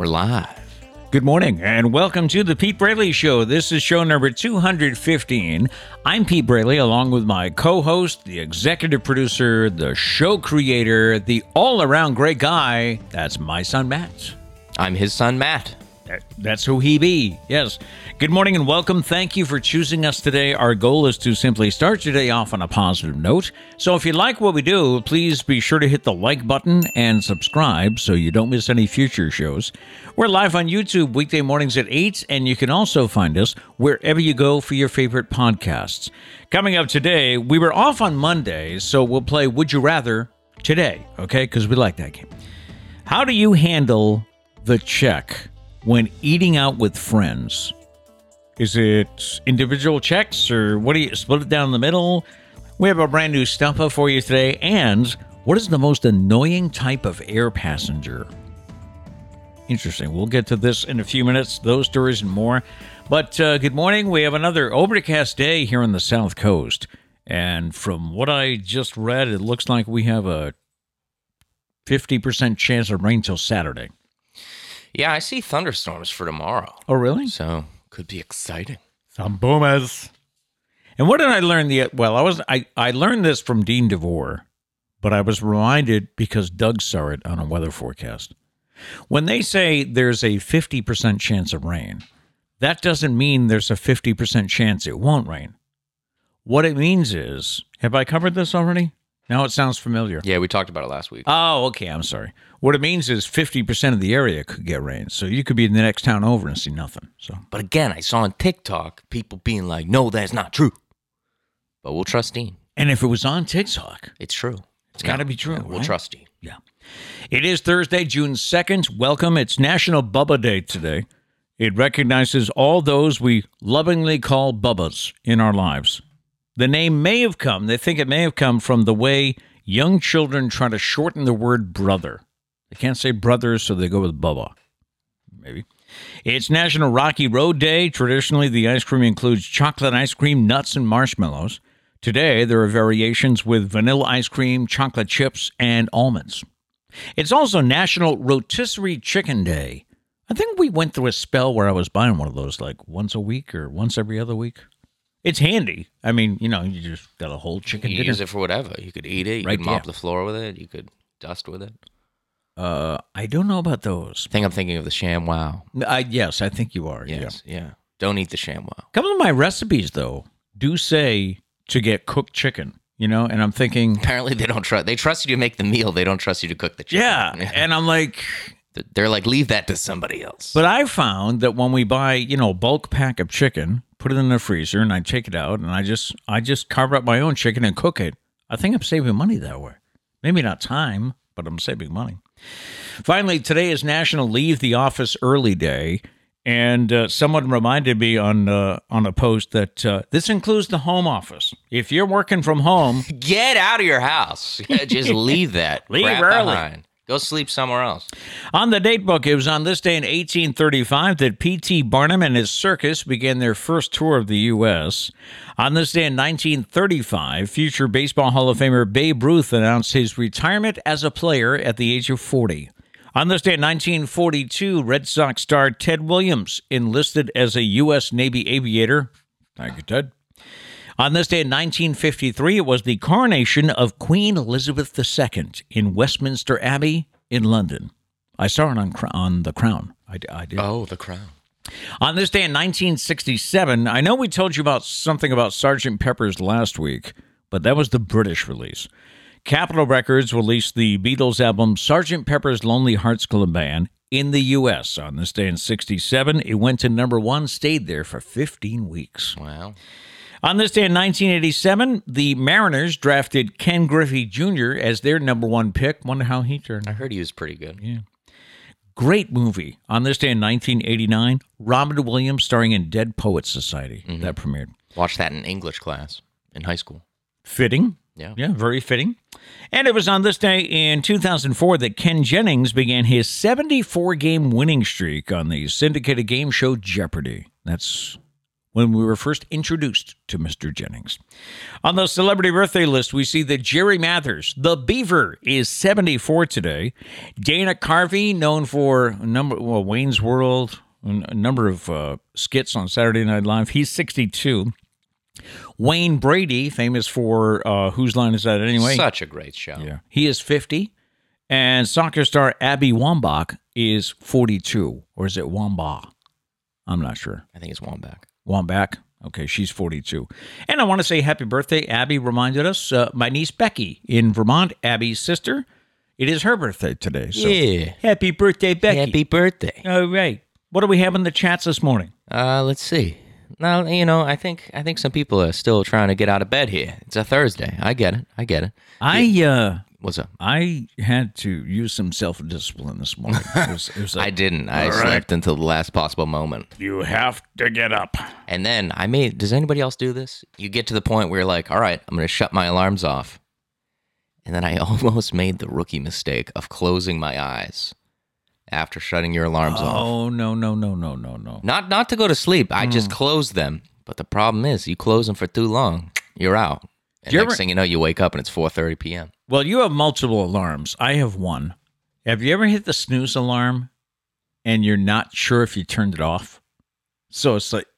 We're live. Good morning, and welcome to the Pete Braley Show. This is show number 215. I'm Pete Braley, along with my co-host, the executive producer, the show creator, the all-around great guy. That's my son, Matt. I'm his son, Matt. That's who he be. Yes. Good morning and welcome. Thank you for choosing us today. Our goal is to simply start your day off on a positive note. So if you like what we do, please be sure to hit the like button and subscribe so you don't miss any future shows. We're live on YouTube weekday mornings at 8, and you can also find us wherever you go for your favorite podcasts. Coming up today, we were off on Monday, so we'll play Would You Rather today, okay? Because we like that game. How do you handle the check when eating out with friends? Is it individual checks, or what do you split it down the middle? We have a brand new stumper for you today. And what is the most annoying type of air passenger? Interesting. We'll get to this in a few minutes, those stories and more. But good morning. We have another overcast day here on the South Coast. And from what I just read, it looks like we have a 50% chance of rain till Saturday. Yeah, I see thunderstorms for tomorrow. Oh, really? So, could be exciting. Some boomers. And what did I learn? I learned this from Dean DeVore, but I was reminded because Doug saw it on a weather forecast. When they say there's a 50% chance of rain, that doesn't mean there's a 50% chance it won't rain. What it means is, have I covered this already? Now it sounds familiar. Yeah, we talked about it last week. Oh, okay. I'm sorry. What it means is 50% of the area could get rain. So you could be in the next town over and see nothing. So, But again, I saw on TikTok people being like, no, that's not true. But we'll trust Dean. and if it was on TikTok, It's true. it's got to be true. Yeah, we'll right? trust Dean. Yeah. It is Thursday, June 2nd. Welcome. It's National Bubba Day today. It recognizes all those we lovingly call Bubbas in our lives. The name they think it may have come from the way young children try to shorten the word brother. They can't say brothers, so they go with Bubba. Maybe. It's National Rocky Road Day. Traditionally, the ice cream includes chocolate ice cream, nuts, and marshmallows. Today, there are variations with vanilla ice cream, chocolate chips, and almonds. It's also National Rotisserie Chicken Day. I think we went through a spell where I was buying one of those like once a week or once every other week. It's handy. I mean, you just got a whole chicken You dinner. use it for whatever. You could eat it. You Right, could mop yeah. the floor with it. You could dust with it. I don't know about those. I think I'm thinking of the ShamWow. Yes, I think you are. Yes, yeah. Don't eat the ShamWow. A couple of my recipes, though, do say to get cooked chicken, and I'm thinking, Apparently, they don't trust. They trust you to make the meal. They don't trust you to cook the chicken. yeah. And I'm like, They're like, leave that to somebody else. but I found that when we buy, a bulk pack of chicken, put it in the freezer, and I take it out, and I just carve up my own chicken and cook it. I think I'm saving money that way. Maybe not time, but I'm saving money. Finally, today is National Leave the Office Early Day, and someone reminded me on a post that this includes the home office. If you're working from home, Get out of your house. Just leave that. Leave crap early. behind. Go sleep somewhere else. on the date book, it was on this day in 1835 that P.T. Barnum and his circus began their first tour of the U.S. On this day in 1935, future Baseball Hall of Famer Babe Ruth announced his retirement as a player at the age of 40. On this day in 1942, Red Sox star Ted Williams enlisted as a U.S. Navy aviator. Thank you, Ted. On this day in 1953, it was the coronation of Queen Elizabeth II in Westminster Abbey in London. I saw it on The Crown. I did. Oh, the crown. On this day in 1967, I know we told you about something about Sgt. Pepper's last week, but that was the British release. Capitol Records released the Beatles album Sgt. Pepper's Lonely Hearts Club Band in the U.S. On this day in 1967. It went to number 1, stayed there for 15 weeks. Wow. On this day in 1987, the Mariners drafted Ken Griffey Jr. as their number 1 pick. Wonder how he turned I out. heard he was pretty good. Yeah. Great movie. On this day in 1989, Robin Williams starring in Dead Poets Society. That premiered. Watched that in English class in high school. Fitting. Yeah. Yeah, very fitting. And it was on this day in 2004 that Ken Jennings began his 74-game winning streak on the syndicated game show Jeopardy. That's when we were first introduced to Mr. Jennings. On the celebrity birthday list, we see that Jerry Mathers, the Beaver, is 74 today. Dana Carvey, known for Wayne's World, a number of skits on Saturday Night Live, he's 62. Wayne Brady, famous for Whose Line Is That Anyway? Such a great show. Yeah, he is 50. And soccer star Abby Wambach is 42. Or is it Wambach? I'm not sure. I think it's Wambach. Wambach. Okay, she's 42. And I want to say happy birthday. Abby reminded us, my niece Becky in Vermont, Abby's sister. It is her birthday today. So Yeah. happy birthday, Becky. Happy birthday. All right. What do we have in the chats this morning? Let's see. Now, I think some people are still trying to get out of bed here. It's a Thursday. I get it. What's up? I had to use some self-discipline this morning. It was I didn't. I slept until the last possible moment. You have to get up. And then does anybody else do this? You get to the point where you're like, all right, I'm going to shut my alarms off. And then I almost made the rookie mistake of closing my eyes after shutting your alarms off. Oh, no. Not to go to sleep. I just closed them. But the problem is, you close them for too long, you're out. And next thing you know, you wake up and it's 4:30 p.m. Well, you have multiple alarms. I have one. Have you ever hit the snooze alarm and you're not sure if you turned it off? So it's like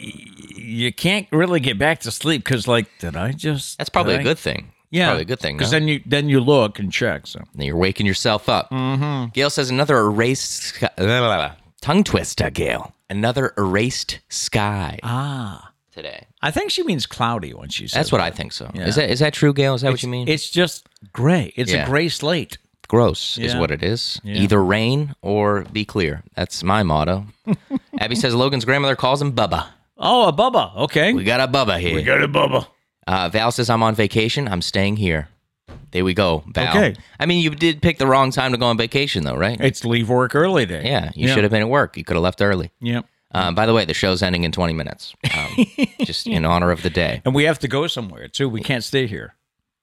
you can't really get back to sleep because, did I just? That's probably a good thing. Yeah, probably a good thing. Because then you look and check. So then you're waking yourself up. Mm-hmm. Gail says another erased tongue twister. Gail, another erased sky. Today. I think she means cloudy when she says That's what that. I think so. Yeah. Is that true, Gail? Is that what you mean? It's just gray. It's a gray slate. Gross is Yeah. what it is. Yeah. Either rain or be clear. That's my motto. Abby says Logan's grandmother calls him Bubba. Oh, a Bubba. Okay. We got a Bubba here. got a Bubba. Val says I'm on vacation. I'm staying here. There we go, Val. Okay. I mean, you did pick the wrong time to go on vacation, though, right? It's leave work early day. Yeah, you should have been at work. You could have left early. Yep. By the way, the show's ending in 20 minutes, just in honor of the day. And we have to go somewhere, too. We can't stay here.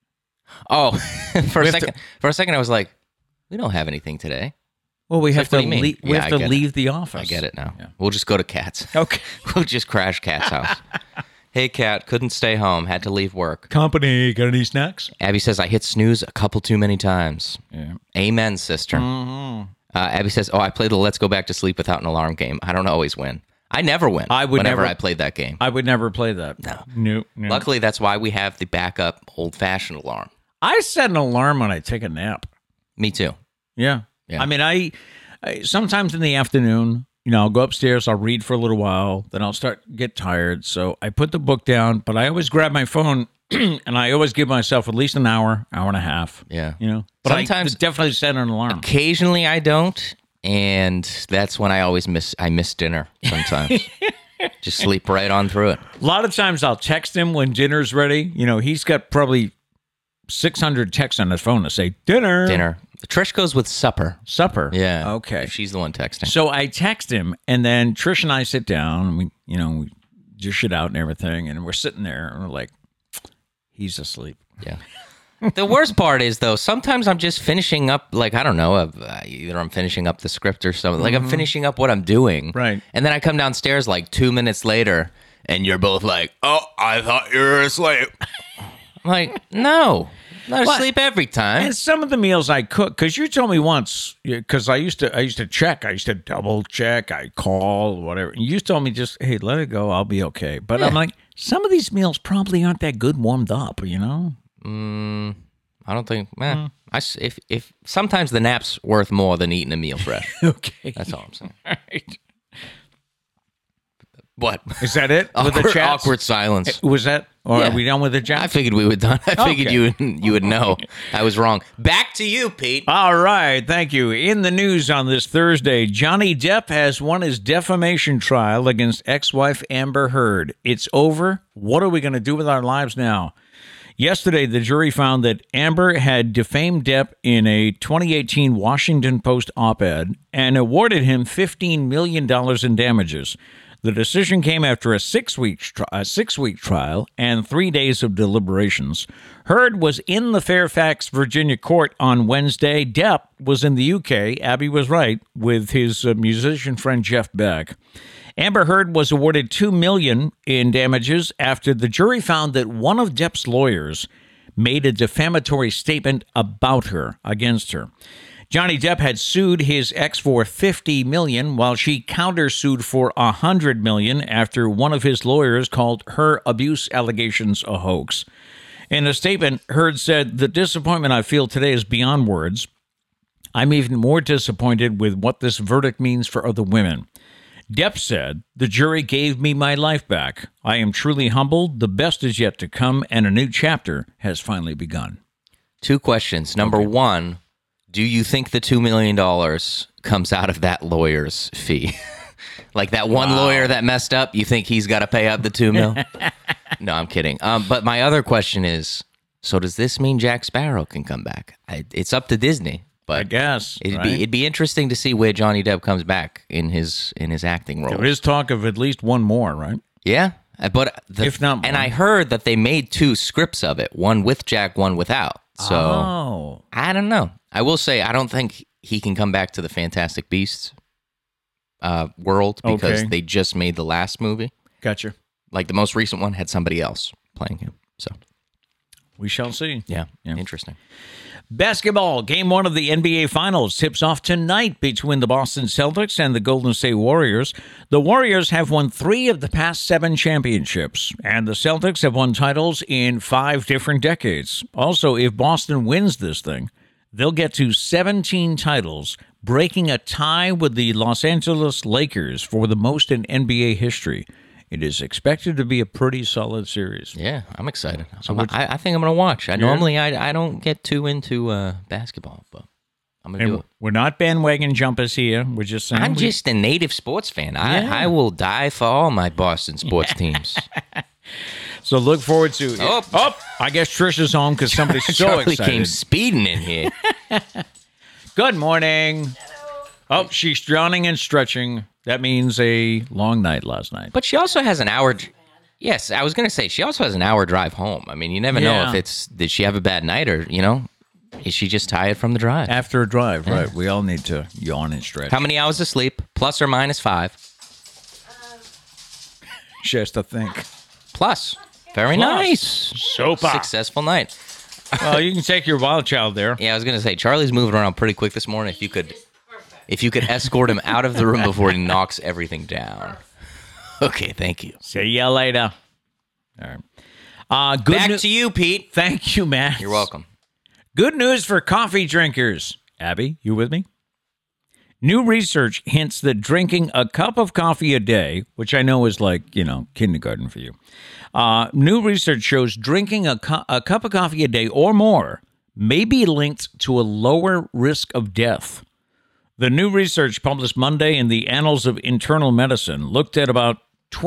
Oh, for a second, I was like, we don't have anything today. Well, we have what to do you mean? we have I to get leave the office. I get it now. Yeah. We'll just go to Kat's. Okay. We'll just crash Kat's house. Hey, Kat, couldn't stay home. Had to leave work. Company, got any snacks? Abby says, I hit snooze a couple too many times. Yeah. Amen, sister. Mm-hmm. Abby says, I play the Let's Go Back to Sleep without an alarm game. I don't always win. I never win whenever I played that game. I would never play that. No. Luckily, that's why we have the backup old-fashioned alarm. I set an alarm when I take a nap. Me too. Yeah. Yeah. I mean, I sometimes in the afternoon, I'll go upstairs, I'll read for a little while, then I'll get tired. So I put the book down, but I always grab my phone and I always give myself at least an hour and a half. Yeah. But Sometimes, I definitely set an alarm. Occasionally I don't, and that's when I always miss dinner sometimes. Just sleep right on through it. A lot of times I'll text him when dinner's ready. He's got probably 600 texts on his phone that say dinner. Dinner. Trish goes with supper. Supper. Yeah. Okay. She's the one texting. So I text him, and then Trish and I sit down, and we dish it out and everything, and we're sitting there, and we're like, he's asleep. Yeah. The worst part is, though, sometimes I'm just finishing up, I don't know, either I'm finishing up the script or something. I'm finishing up what I'm doing. Right. And then I come downstairs 2 minutes later, and you're both like, oh, I thought you were asleep. I'm like, no. I'm not asleep every time. And some of the meals I cook, because you told me once, because I used to check, I used to double check, I call, whatever. And you told me just, hey, let it go, I'll be okay. But I'm like, some of these meals probably aren't that good warmed up, I don't think. If sometimes the nap's worth more than eating a meal fresh. Okay. That's all I'm saying. All right. What? Is that it? With the chats? Awkward silence. Was that? Or Yeah. Are we done with the chat? I figured we were done. I figured Okay. you would know. I was wrong. Back to you, Pete. All right, thank you. In the news on this Thursday, Johnny Depp has won his defamation trial against ex-wife Amber Heard. It's over. What are we going to do with our lives now? Yesterday, the jury found that Amber had defamed Depp in a 2018 Washington Post op-ed and awarded him $15 million in damages. The decision came after a six-week trial and 3 days of deliberations. Heard was in the Fairfax, Virginia court on Wednesday. Depp was in the UK, Abby was right, with his musician friend Jeff Beck. Amber Heard was awarded $2 million in damages after the jury found that one of Depp's lawyers made a defamatory statement about her, against her. Johnny Depp had sued his ex for $50 million, while she countersued for $100 million after one of his lawyers called her abuse allegations a hoax. In a statement, Heard said, "The disappointment I feel today is beyond words. I'm even more disappointed with what this verdict means for other women." Depp said, "The jury gave me my life back. I am truly humbled. The best is yet to come, and a new chapter has finally begun." 2 questions. Number one, do you think the $2 million comes out of that lawyer's fee? Like that one lawyer that messed up, you think he's got to pay out the $2 million? No, I'm kidding. But my other question is, so does this mean Jack Sparrow can come back? It's up to Disney. But I guess it'd be interesting to see where Johnny Depp comes back in his acting role. There is talk of at least one more, right? Yeah, but if not more. And I heard that they made 2 scripts of it, one with Jack, one without. So I don't know. I will say I don't think he can come back to the Fantastic Beasts world because they just made the last movie. Gotcha. Like the most recent one had somebody else playing him. So we shall see. Yeah. Interesting. Basketball, Game 1 of the NBA Finals tips off tonight between the Boston Celtics and the Golden State Warriors. The Warriors have won 3 of the past 7 championships, and the Celtics have won titles in 5 different decades. Also, if Boston wins this thing, they'll get to 17 titles, breaking a tie with the Los Angeles Lakers for the most in NBA history. It is expected to be a pretty solid series. Yeah, I'm excited. I think I'm going to watch. Normally I don't get too into basketball, but I'm going to do it. We're not bandwagon jumpers here. We're just saying. I'm just a native sports fan. I will die for all my Boston sports teams. So look forward to it. I guess Trish is home because somebody's so excited. Charlie came speeding in here. Good morning. Oh, she's drowning and stretching. That means a long night last night. But she also has an hour. Yes, I was going to say, she also has an hour drive home. I mean, you never know if did she have a bad night or, is she just tired from the drive? After a drive, right. We all need to yawn and stretch. How many hours of sleep? Plus or minus 5? She has to think. Plus. Very nice. Super. Successful night. Well, you can take your wild child there. Yeah, I was going to say, Charlie's moving around pretty quick this morning. If you could escort him out of the room before he knocks everything down. Okay, thank you. See you later. All right. Back to you, Pete. Thank you, Matt. You're welcome. Good news for coffee drinkers. Abby, you with me? New research hints that drinking a cup of coffee a day, which I know is like, kindergarten for you. New research shows drinking a cup of coffee a day or more may be linked to a lower risk of death. The new research published Monday in the Annals of Internal Medicine looked at about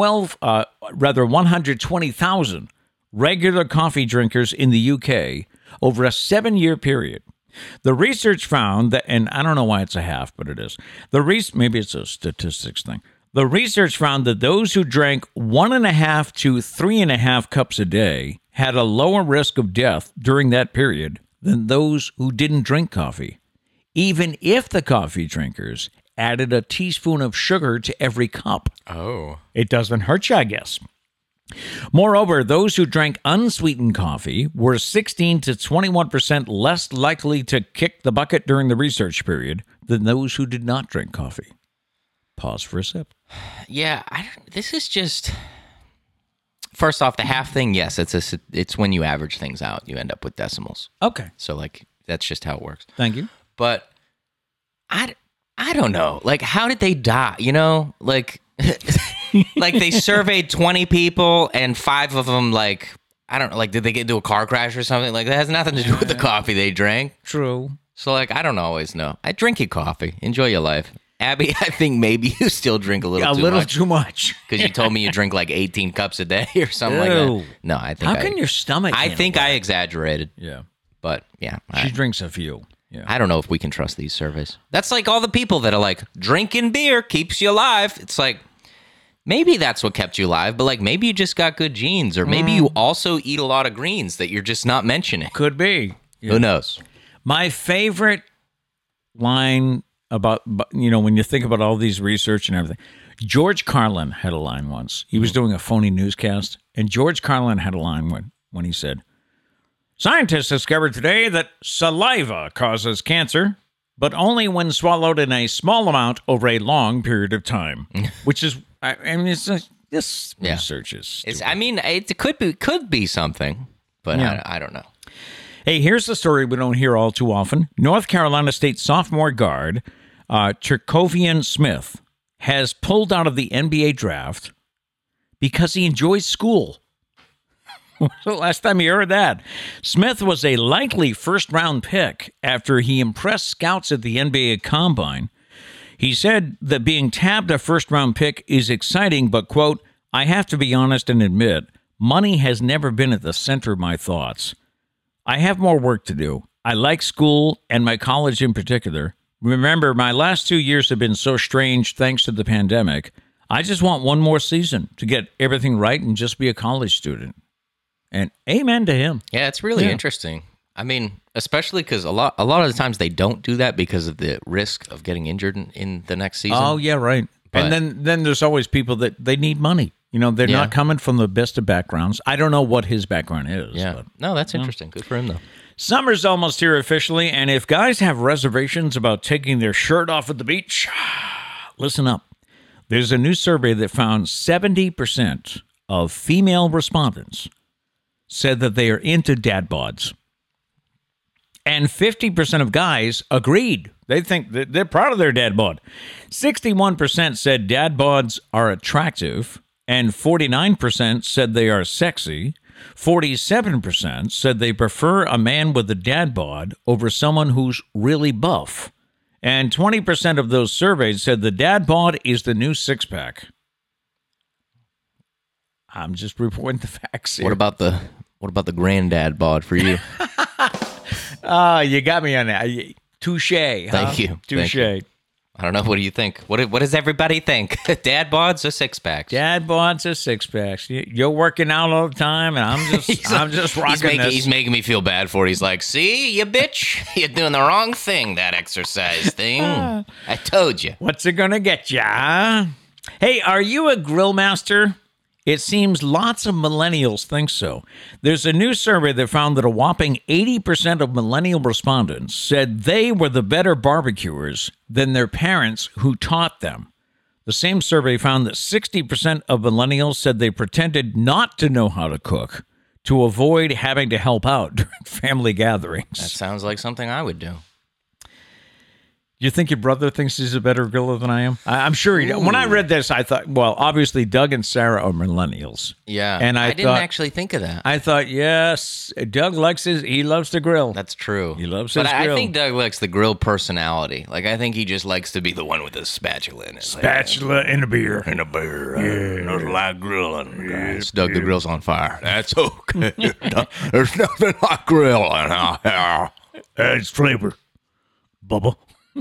120,000 regular coffee drinkers in the UK over a 7-year period. The research found that, and I don't know why it's a half, but it is. Maybe it's a statistics thing. The research found that those who drank 1.5 to 3.5 cups a day had a lower risk of death during that period than those who didn't drink coffee, even if the coffee drinkers added a teaspoon of sugar to every cup. Oh. It doesn't hurt you, I guess. Moreover, those who drank unsweetened coffee were 16 to 21% less likely to kick the bucket during the research period than those who did not drink coffee. Pause for a sip. Yeah, this is just... First off, the half thing, yes, it's when you average things out, you end up with decimals. Okay. So, that's just how it works. Thank you. But I don't know. How did they die? They surveyed 20 people and 5 of them, I don't know, did they get into a car crash or something? That has nothing to do with the coffee they drank. True. So, I don't always know. I drink your coffee. Enjoy your life. Abby, I think maybe you still drink a little too much. Because you told me you drink 18 cups a day or something like that. No, I think How can your stomach I think I exaggerated. Yeah. But, yeah. She drinks a few. Yeah. I don't know if we can trust these surveys. That's like all the people that are drinking beer keeps you alive. It's maybe that's what kept you alive, but like maybe you just got good genes, or maybe you also eat a lot of greens that you're just not mentioning. Could be. Yeah. Who knows? My favorite line about, when you think about all these research and everything, George Carlin had a line once. He was doing a phony newscast, and George Carlin had a line when he said, "Scientists discovered today that saliva causes cancer, but only when swallowed in a small amount over a long period of time." Which is, this research is stupid. It could be something, but Yeah. I don't know. Hey, here's the story we don't hear all too often. North Carolina State sophomore guard Terquavion Smith has pulled out of the NBA draft because he enjoys school. When's the last time you heard that? Smith was a likely first-round pick after he impressed scouts at the NBA Combine. He said that being tabbed a first-round pick is exciting, but, quote, "I have to be honest and admit, money has never been at the center of my thoughts. I have more work to do. I like school and my college in particular. Remember, my last 2 years have been so strange thanks to the pandemic. I just want one more season to get everything right and just be a college student." And amen to him. Yeah, it's really interesting. I mean, especially because a lot of the times they don't do that because of the risk of getting injured in the next season. Oh, yeah, right. But- and then there's always people that they need money. They're Yeah. not coming from the best of backgrounds. I don't know what his background is. Yeah. But No, that's interesting. Good for him, though. summer's almost here officially, and if guys have reservations about taking their shirt off at the beach, listen up. There's a new survey that found 70% of female respondents said that they are into dad bods. And 50% of guys agreed. They think that they're proud of their dad bod. 61% said dad bods are attractive, and 49% said they are sexy. 47% said they prefer a man with a dad bod over someone who's really buff. And 20% of those surveyed said the dad bod is the new six-pack. I'm just reporting the facts here. What about the granddad bod for you? You got me on that. Touche. Thank you. Touche. Thank I don't know. What do you think? What does everybody think? Dad bods or six packs? Dad bods or six packs. You're working out all the time, and I'm just rocking this. He's making me feel bad for it. He's like, "See, you bitch, you're doing the wrong thing. That exercise thing. I told you." What's it gonna get ya? Hey, are you a grill master? It seems lots of millennials think so. There's a new survey that found that a whopping 80% of millennial respondents said they were the better barbecuers than their parents who taught them. The same survey found that 60% of millennials said they pretended not to know how to cook to avoid having to help out during family gatherings. That sounds like something I would do. You think your brother thinks he's a better griller than I am? I'm sure he does. When I read this, I thought, well, obviously Doug and Sarah are millennials. Yeah, and I didn't actually think of that. I thought, yes, Doug he loves to grill. That's true. He loves his But grill. I think Doug likes the grill personality. Like, I think he just likes to be the one with the spatula in it. Spatula and a beer. And a beer. I don't like grilling. Guys. Doug, the grill's on fire. That's okay. There's nothing like grilling out here. Adds flavor. Bubba.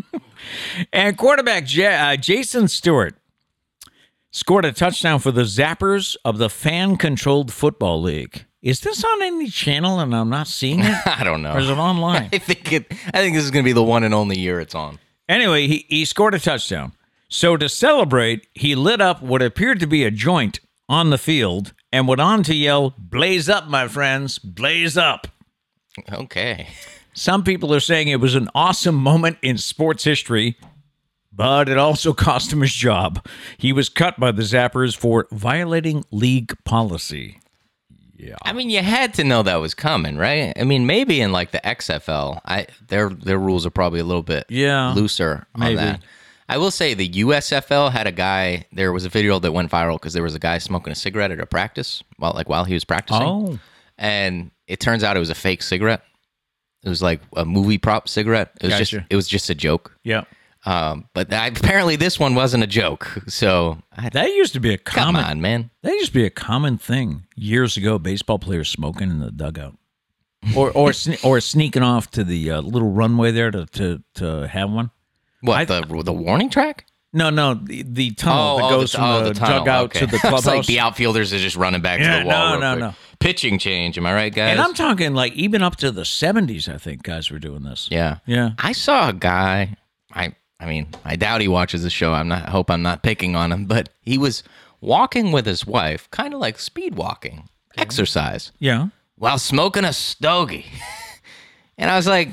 And quarterback Jason Stewart scored a touchdown for the Zappers of the Fan-Controlled Football League. Is this on any channel and I'm not seeing it? I don't know. Or is it online? I think this is going to be the one and only year it's on. Anyway, he scored a touchdown. So to celebrate, he lit up what appeared to be a joint on the field and went on to yell, "Blaze up, my friends, blaze up." Okay. Some people are saying it was an awesome moment in sports history, but it also cost him his job. He was cut by the Zappers for violating league policy. Yeah. I mean, you had to know that was coming, right? I mean, maybe in like the XFL, their rules are probably a little bit looser on maybe. that. I will say the USFL had a guy. There was a video that went viral because there was a guy smoking a cigarette at a practice while he was practicing. Oh. And it turns out it was a fake cigarette. It was like a movie prop cigarette. It was just a joke. Yeah. But apparently this one wasn't a joke. So That used to be a come common. on, man. That used to be a common thing years ago. Baseball players smoking in the dugout, or sneaking off to the little runway there to have one. What the warning track? No, the tunnel that goes from the tunnel. dugout Okay. to the It's clubhouse. like the outfielders are just running back to the wall. No. Pitching change. Am I right, guys? And I'm talking like even up to the 70s, I think guys were doing this. Yeah. Yeah. I saw a guy. I mean, I doubt he watches the show. I hope I'm not picking on him, but he was walking with his wife, kind of like speed walking, exercise, Yeah. while smoking a stogie. And I was like,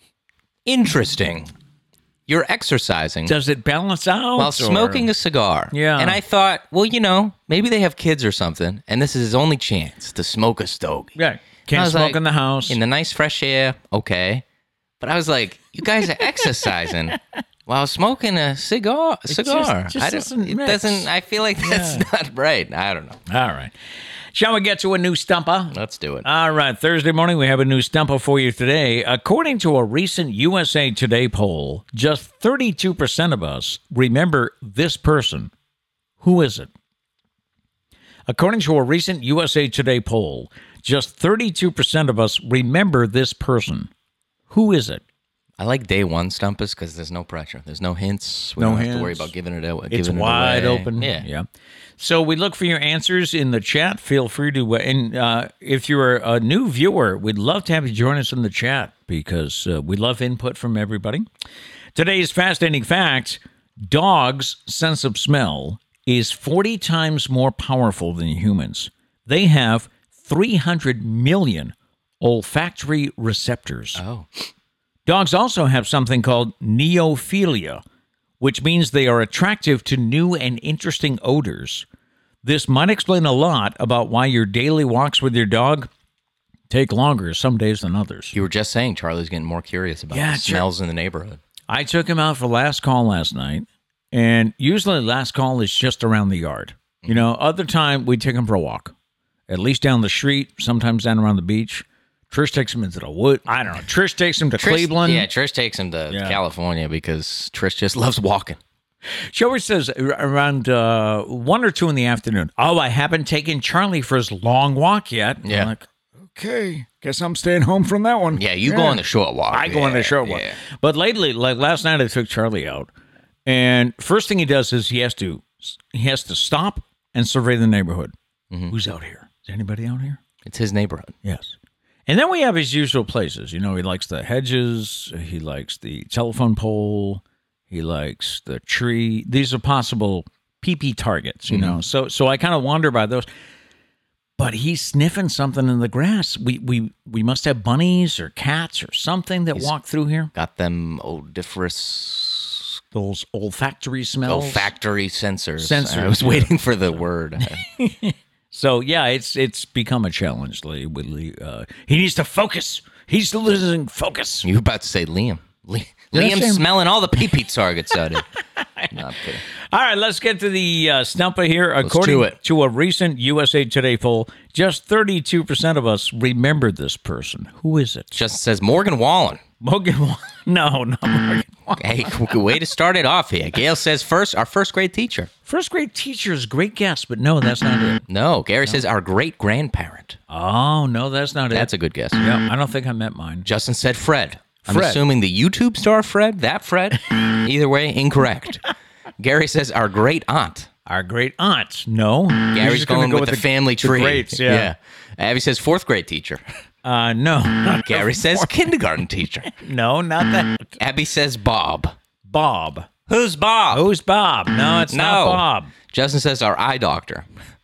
interesting. You're exercising Does it balance out? while smoking a cigar. Yeah. And I thought, well, maybe they have kids or something, and this is his only chance to smoke a stogie. Yeah. I Can't was smoke like, in the house. In the nice fresh air, okay. But I was like, you guys are exercising while smoking a cigar. just doesn't mix. I feel like that's not right. I don't know. All right. Shall we get to a new stumper? Let's do it. All right. Thursday morning, we have a new stumper for you today. According to a recent USA Today poll, just 32% of us remember this person. Who is it? According to a recent USA Today poll, just 32% of us remember this person. Who is it? I like day one stumpers because there's no pressure. There's no hints. We No don't have to worry hints. about giving it away. It's giving it wide away. open. Yeah. So we look for your answers in the chat. Feel free to, and if you're a new viewer, we'd love to have you join us in the chat because we love input from everybody. Today's fascinating fact: dogs' sense of smell is 40 times more powerful than humans. They have 300 million olfactory receptors. Oh. Dogs also have something called neophilia, which means they are attractive to new and interesting odors. This might explain a lot about why your daily walks with your dog take longer some days than others. You were just saying Charlie's getting more curious about the smells in the neighborhood. I took him out for last call last night, and usually last call is just around the yard. You know, other time we take him for a walk, at least down the street, sometimes down around the beach. Trish takes him into the wood. I don't know. Trish takes him to Cleveland. Yeah, Trish takes him to California because Trish just loves walking. She always says around 1 or 2 in the afternoon, oh, I haven't taken Charlie for his long walk yet. Yeah. I'm like, okay, guess I'm staying home from that one. Yeah, you go on the short walk. I go on the short walk. Yeah. But lately, like last night, I took Charlie out, and first thing he does is he has to stop and survey the neighborhood. Mm-hmm. Who's out here? Is anybody out here? It's his neighborhood. Yes. And then we have his usual places. You know, he likes the hedges. He likes the telephone pole. He likes the tree. These are possible pee-pee targets, you know. So I kind of wander by those. But he's sniffing something in the grass. We must have bunnies or cats or something that walk through here. Got them odoriferous, Those olfactory smells. olfactory sensors. Sensors, I was yeah. waiting for the word. So, yeah, it's become a challenge lately. He needs to focus. He's losing focus. You were about to say Liam. Did I Liam's say- smelling all the pee-pee targets out here. No, I'm kidding. All right, let's get to the stumper here. do According it. to a recent USA Today poll, just 32% of us remembered this person. Who is it? Just says Morgan Wallen. Morgan Wallen. No, not Morgan Wallen. Hey, way to start it off here. Gail says our first grade teacher. First grade teacher is a great guess, but no, that's not it. No, Gary says our great grandparent. Oh, no, that's not That's it. a good guess. Yeah, I don't think I met mine. Justin said Fred. I'm Fred. assuming the YouTube star Fred, that Fred. Either way, incorrect. Gary says our great aunt. Our great aunt. No. Gary's He's gonna going go with the family the tree. greats, yeah. Abby says fourth grade teacher. No. Gary says kindergarten teacher. No, not that. Abby says Bob. Bob. Who's Bob? Who's Bob? No, it's not Bob. Justin says our eye doctor.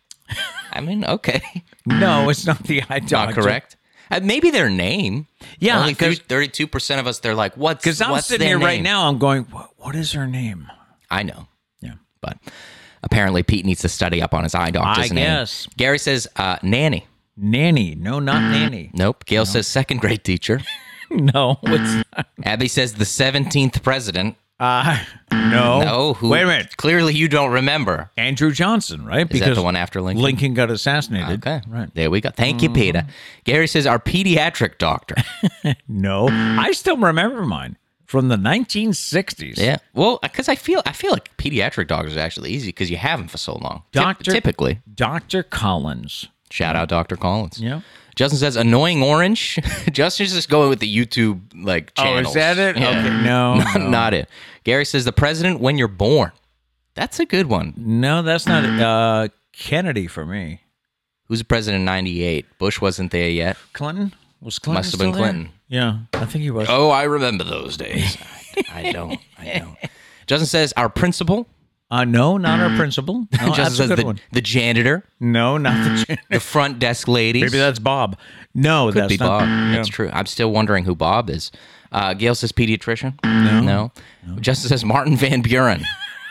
I mean, okay. No, it's not the eye doctor. Not correct. Maybe their name. Yeah, Only 'cause- 32% of us, they're like, what's Because I'm what's sitting their here right name? now, I'm going, what is her name? I know. Yeah. But apparently Pete needs to study up on his eye doctor's I name. guess. Gary says nanny. Nanny. No, not nanny. Nope. Gail says second grade teacher. No, it's not. Abby says the 17th president. No. No, who? Wait a minute. Clearly you don't remember. Andrew Johnson, right? Is that the one after Lincoln? Lincoln got assassinated. Okay. Right. There we go. Thank you, Peter. Gary says our pediatric doctor. No. I still remember mine from the 1960s. Yeah. Well, because I feel like pediatric doctors are actually easy because you have them for so long. Typically. Dr. Collins. Shout out Dr. Collins. Yeah. Justin says annoying orange. Justin's just going with the YouTube Oh, channels. is that it? Yeah. Okay. No. Not it. Gary says the president when you're born. That's a good one. No, that's not it. Kennedy for me. Who's the president in 98? Bush wasn't there yet. Clinton? Was Clinton Must have been still there? Clinton. Yeah, I think he was. Oh, I remember those days. I don't. Justin says our principal. No, not our principal. No, Justin that's a says good one. the janitor, No, not the janitor. the front desk ladies. Maybe that's Bob. No, Could that's be not. Bob. Yeah. That's true. I'm still wondering who Bob is. Gail says pediatrician. No. Justin says Martin Van Buren.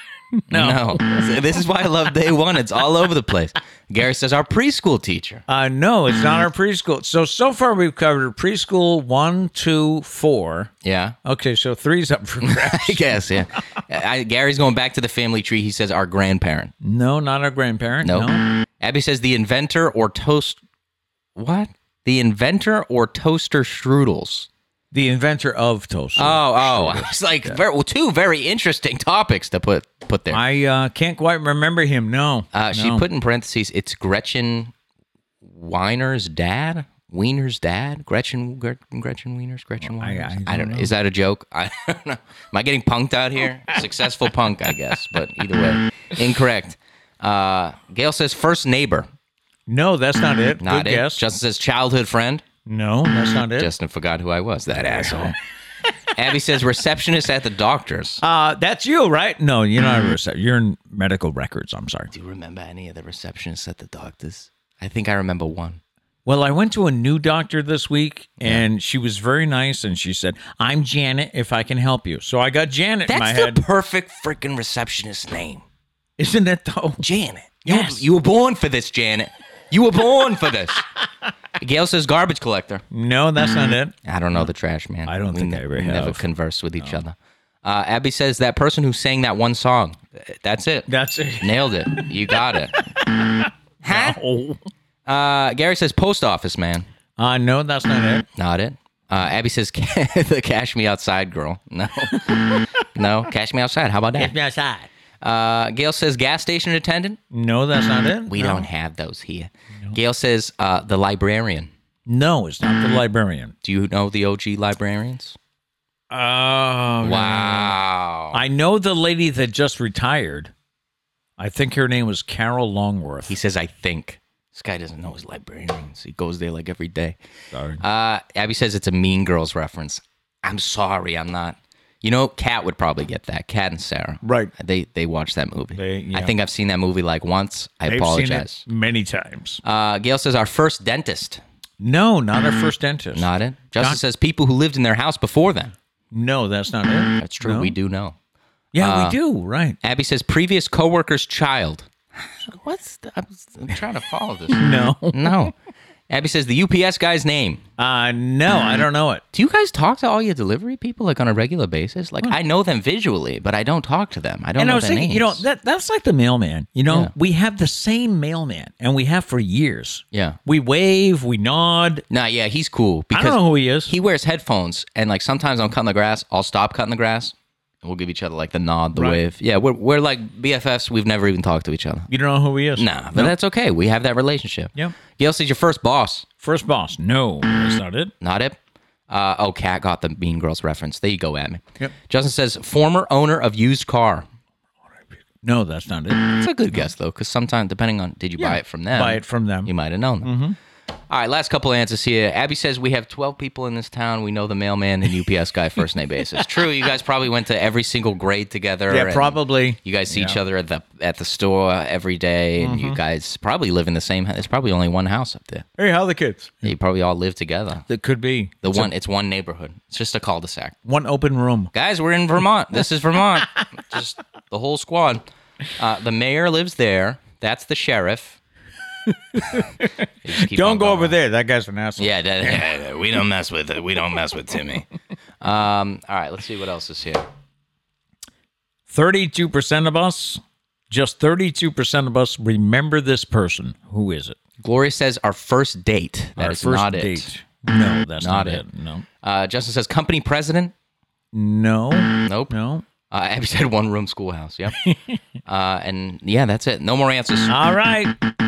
No. This is why I love day one. It's all over the place. Gary says our preschool teacher. No, it's not our preschool. So far we've covered preschool 1, 2, 4. Yeah. Okay, so 3's up for grabs. I guess, yeah. Gary's going back to the family tree. He says our grandparent. No, not our grandparent. Nope. No. Abby says the inventor or toast. What? The inventor or toaster strudels. The inventor of toast. Oh. It's like two very interesting topics to put there. I can't quite remember him. No. She No. put in parentheses, it's Gretchen Weiner's dad? Wiener's dad? Gretchen Wiener's? Gretchen Weiner's? I don't know. Is that a joke? I don't know. Am I getting punked out here? Successful punk, I guess. But either way, incorrect. Gail says first neighbor. No, that's not it. Not Good it. guess. Justin says childhood friend. No, that's not it. Justin forgot who I was, that asshole. Abby says receptionist at the doctor's. That's you, right? No, you're not a receptionist. You're in medical records. I'm sorry. Do you remember any of the receptionists at the doctor's? I think I remember one. Well, I went to a new doctor this week, and she was very nice, and she said, I'm Janet, if I can help you. So I got Janet in my That's head. the perfect freaking receptionist name. Isn't it, though? Janet. Yes. You were born for this, Janet. You were born for this. Gail says garbage collector. No, that's not it. I don't know the trash man. I don't think I ever we never have. converse with each other. Abby says that person who sang that one song. That's it. That's it. Nailed it. You got it. Huh? Oh. Gary says post office man. No, that's not it. Not it. Abby says the cash me outside girl. No. No, cash me outside. How about that? me outside. Gail says gas station attendant. No, that's not it. We No. don't have those here. Gail says the librarian. No, it's not the librarian. Do you know the OG librarians? Oh, Wow. I know the lady that just retired. I think her name was Carol Longworth. He says, I think. This guy doesn't know his librarians. He goes there like every day. Sorry. Abby says it's a Mean Girls reference. I'm sorry, I'm not. You know, Kat would probably get that. Kat and Sarah. Right. They watched that movie. Yeah. I think I've seen that movie like once. I They've apologize. seen it many times. Gail says our first dentist. No, not our first dentist. Not it. Justin says people who lived in their house before then. No, that's not it. That's true. No? We do know. Yeah, we do. Right. Abby says previous coworker's child. I'm trying to follow this. No. No. Abby says the UPS guy's name. No, I don't know it. Do you guys talk to all your delivery people like on a regular basis? Like I know them visually, but I don't talk to them. I don't And know I was their thinking, names. that's like the mailman. Yeah. We have the same mailman, and we have for years. Yeah. We wave, we nod. Nah, yeah, he's cool I because don't know who he is. he wears headphones, and like sometimes I'm cutting the grass, I'll stop cutting the grass, and we'll give each other like the nod, the Right. wave. Yeah, we're like BFFs. We've never even talked to each other. You don't know who he is? Nah, but that's okay. We have that relationship. Yep. Gail says your first boss. First boss. No, that's not it. Not it. Kat got the Mean Girls reference. There you go, at me. Yep. Justin says former owner of used car. No, that's not it. It's a good guess though, because sometimes depending on did you buy it from them, Buy it from them. you might have known them. All right, last couple answers here. Abby says we have 12 people in this town. We know the mailman and UPS guy first name basis. True, you guys probably went to every single grade together. Yeah, and probably. You guys see each other at the store every day, and you guys probably live in the same. There's probably only one house up there. Hey, how are the kids? You probably all live together. That could be. It's one neighborhood. It's just a cul-de-sac. One open room. Guys, we're in Vermont. This is Vermont. Just the whole squad. The mayor lives there. That's the sheriff. Don't go over there. That guy's an asshole. Yeah, we don't mess with it. We don't mess with Timmy. All right, let's see what else is here. 32% of us, just 32% of us remember this person. Who is it? Gloria says our first date. That Our is first not date. it. No, that's Not not, it. it. No. Justin says company president. No. Nope. No. Abby said one room schoolhouse. Yep. And yeah, that's it. No more answers. All right.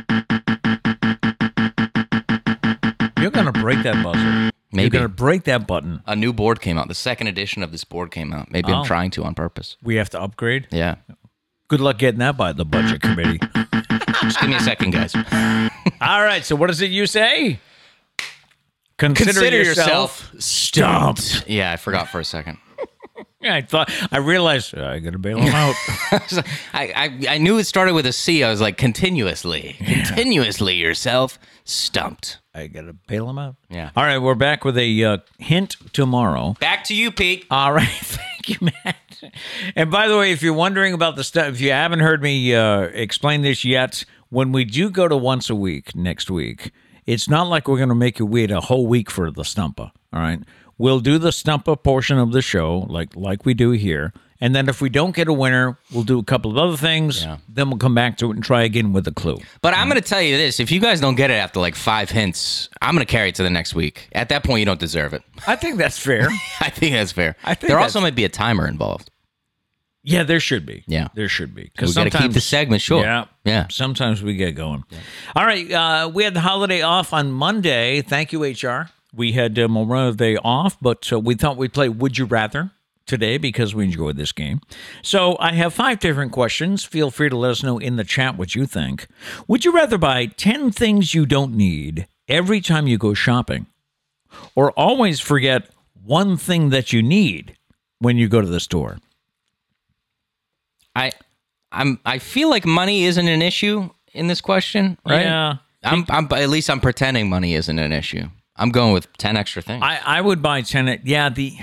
You're going to break that buzzer. Maybe. You're going to break that button. A new board came out. The second edition of this board came out. Maybe Oh. I'm trying to on purpose. We have to upgrade. Yeah. Good luck getting that by the budget committee. Just give me a second, guys. All right, so what does it you say? Consider yourself stumped. Yeah, I forgot for a second. I realized I got to bail him out. I knew it started with a C. I was like, continuously yourself stumped. I got to bail him out. Yeah. All right, we're back with a hint tomorrow. Back to you, Pete. All right, thank you, Matt. And by the way, if you're wondering about the stuff, if you haven't heard me explain this yet, when we do go to once a week next week, it's not like we're going to make you wait a whole week for the Stumpa. All right, we'll do the Stumpa portion of the show like we do here, and then if we don't get a winner, we'll do a couple of other things. Yeah. Then we'll come back to it and try again with a clue. But I'm going to tell you this. If you guys don't get it after like 5 hints, I'm going to carry it to the next week. At that point, you don't deserve it. I think that's fair. I think that's fair. I think there that's- also might be a timer involved. Yeah, there should be. Yeah. There should be. We Because got to keep the segment short. Yeah. Yeah. Sometimes we get going. Yeah. All right. We had the holiday off on Monday. Thank you, HR. We had Memorial Day off, but we thought we'd play Would You Rather today because we enjoyed this game. So I have 5 different questions. Feel free to let us know in the chat what you think. Would you rather buy 10 things you don't need every time you go shopping, or always forget one thing that you need when you go to the store? I feel like money isn't an issue in this question, right? Yeah. At least I'm pretending money isn't an issue. I'm going with 10 extra things. I would buy 10. Yeah, the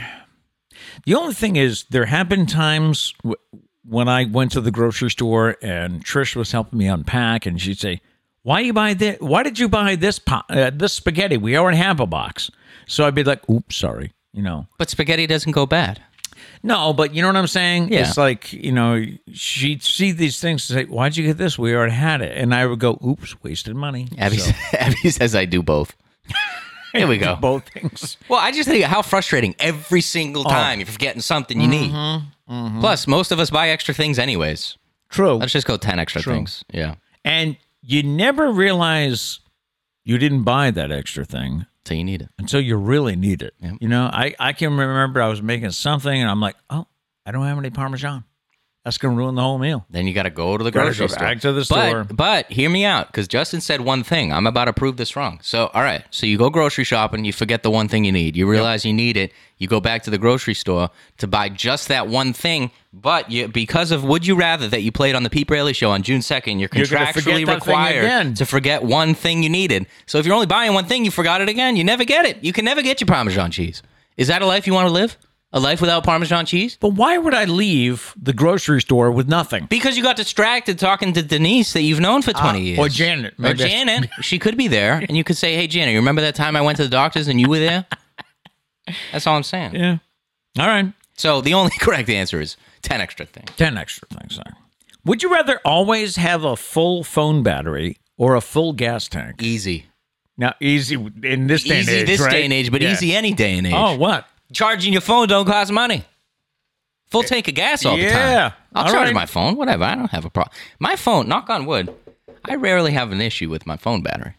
only thing is there have been times when I went to the grocery store and Trish was helping me unpack, and she'd say, "Why you buy this? Why did you buy this this spaghetti? We already have a box." So I'd be like, "Oops, sorry," But spaghetti doesn't go bad. No, but you know what I'm saying? Yeah. It's like, she'd see these things and say, "Why'd you get this? We already had it." And I would go, "Oops, wasted money." Abby says I do both. Here we go. Both things. Well, I just think how frustrating every single time you're forgetting something you need. Plus, most of us buy extra things anyways. True. Let's just go 10 extra things. Yeah. And you never realize you didn't buy that extra thing So you need it. until you really need it. Yep. I can remember I was making something and I'm like, "Oh, I don't have any Parmesan. That's going to ruin the whole meal." Then you got to go to the Gotta grocery go store. back to the store. But hear me out, because Justin said one thing. I'm about to prove this wrong. So, all right. So you go grocery shopping. You forget the one thing you need. You realize you need it. You go back to the grocery store to buy just that one thing. But because of Would You Rather that you played on the Pete Braley Show on June 2nd, you're You're gonna forget contractually that thing again. required to forget one thing you needed. So if you're only buying one thing, you forgot it again. You never get it. You can never get your Parmesan cheese. Is that a life you want to live? A life without Parmesan cheese? But why would I leave the grocery store with nothing? Because you got distracted talking to Denise that you've known for 20 years. Or Janet. Or Maybe that's- Janet. She could be there. And you could say, "Hey, Janet, you remember that time I went to the doctor's and you were there?" That's all I'm saying. Yeah. All right. So the only correct answer is 10 extra things. 10 extra things. Sorry. Would you rather always have a full phone battery or a full gas tank? Easy. Now, easy in this day and Easy age, this right? day and age, but Yeah. easy any day and age. Oh, what? Charging your phone don't cost money. Full tank of gas all the time. Yeah. I'll All charge right. my phone. Whatever. I don't have a problem. My phone, knock on wood, I rarely have an issue with my phone battery.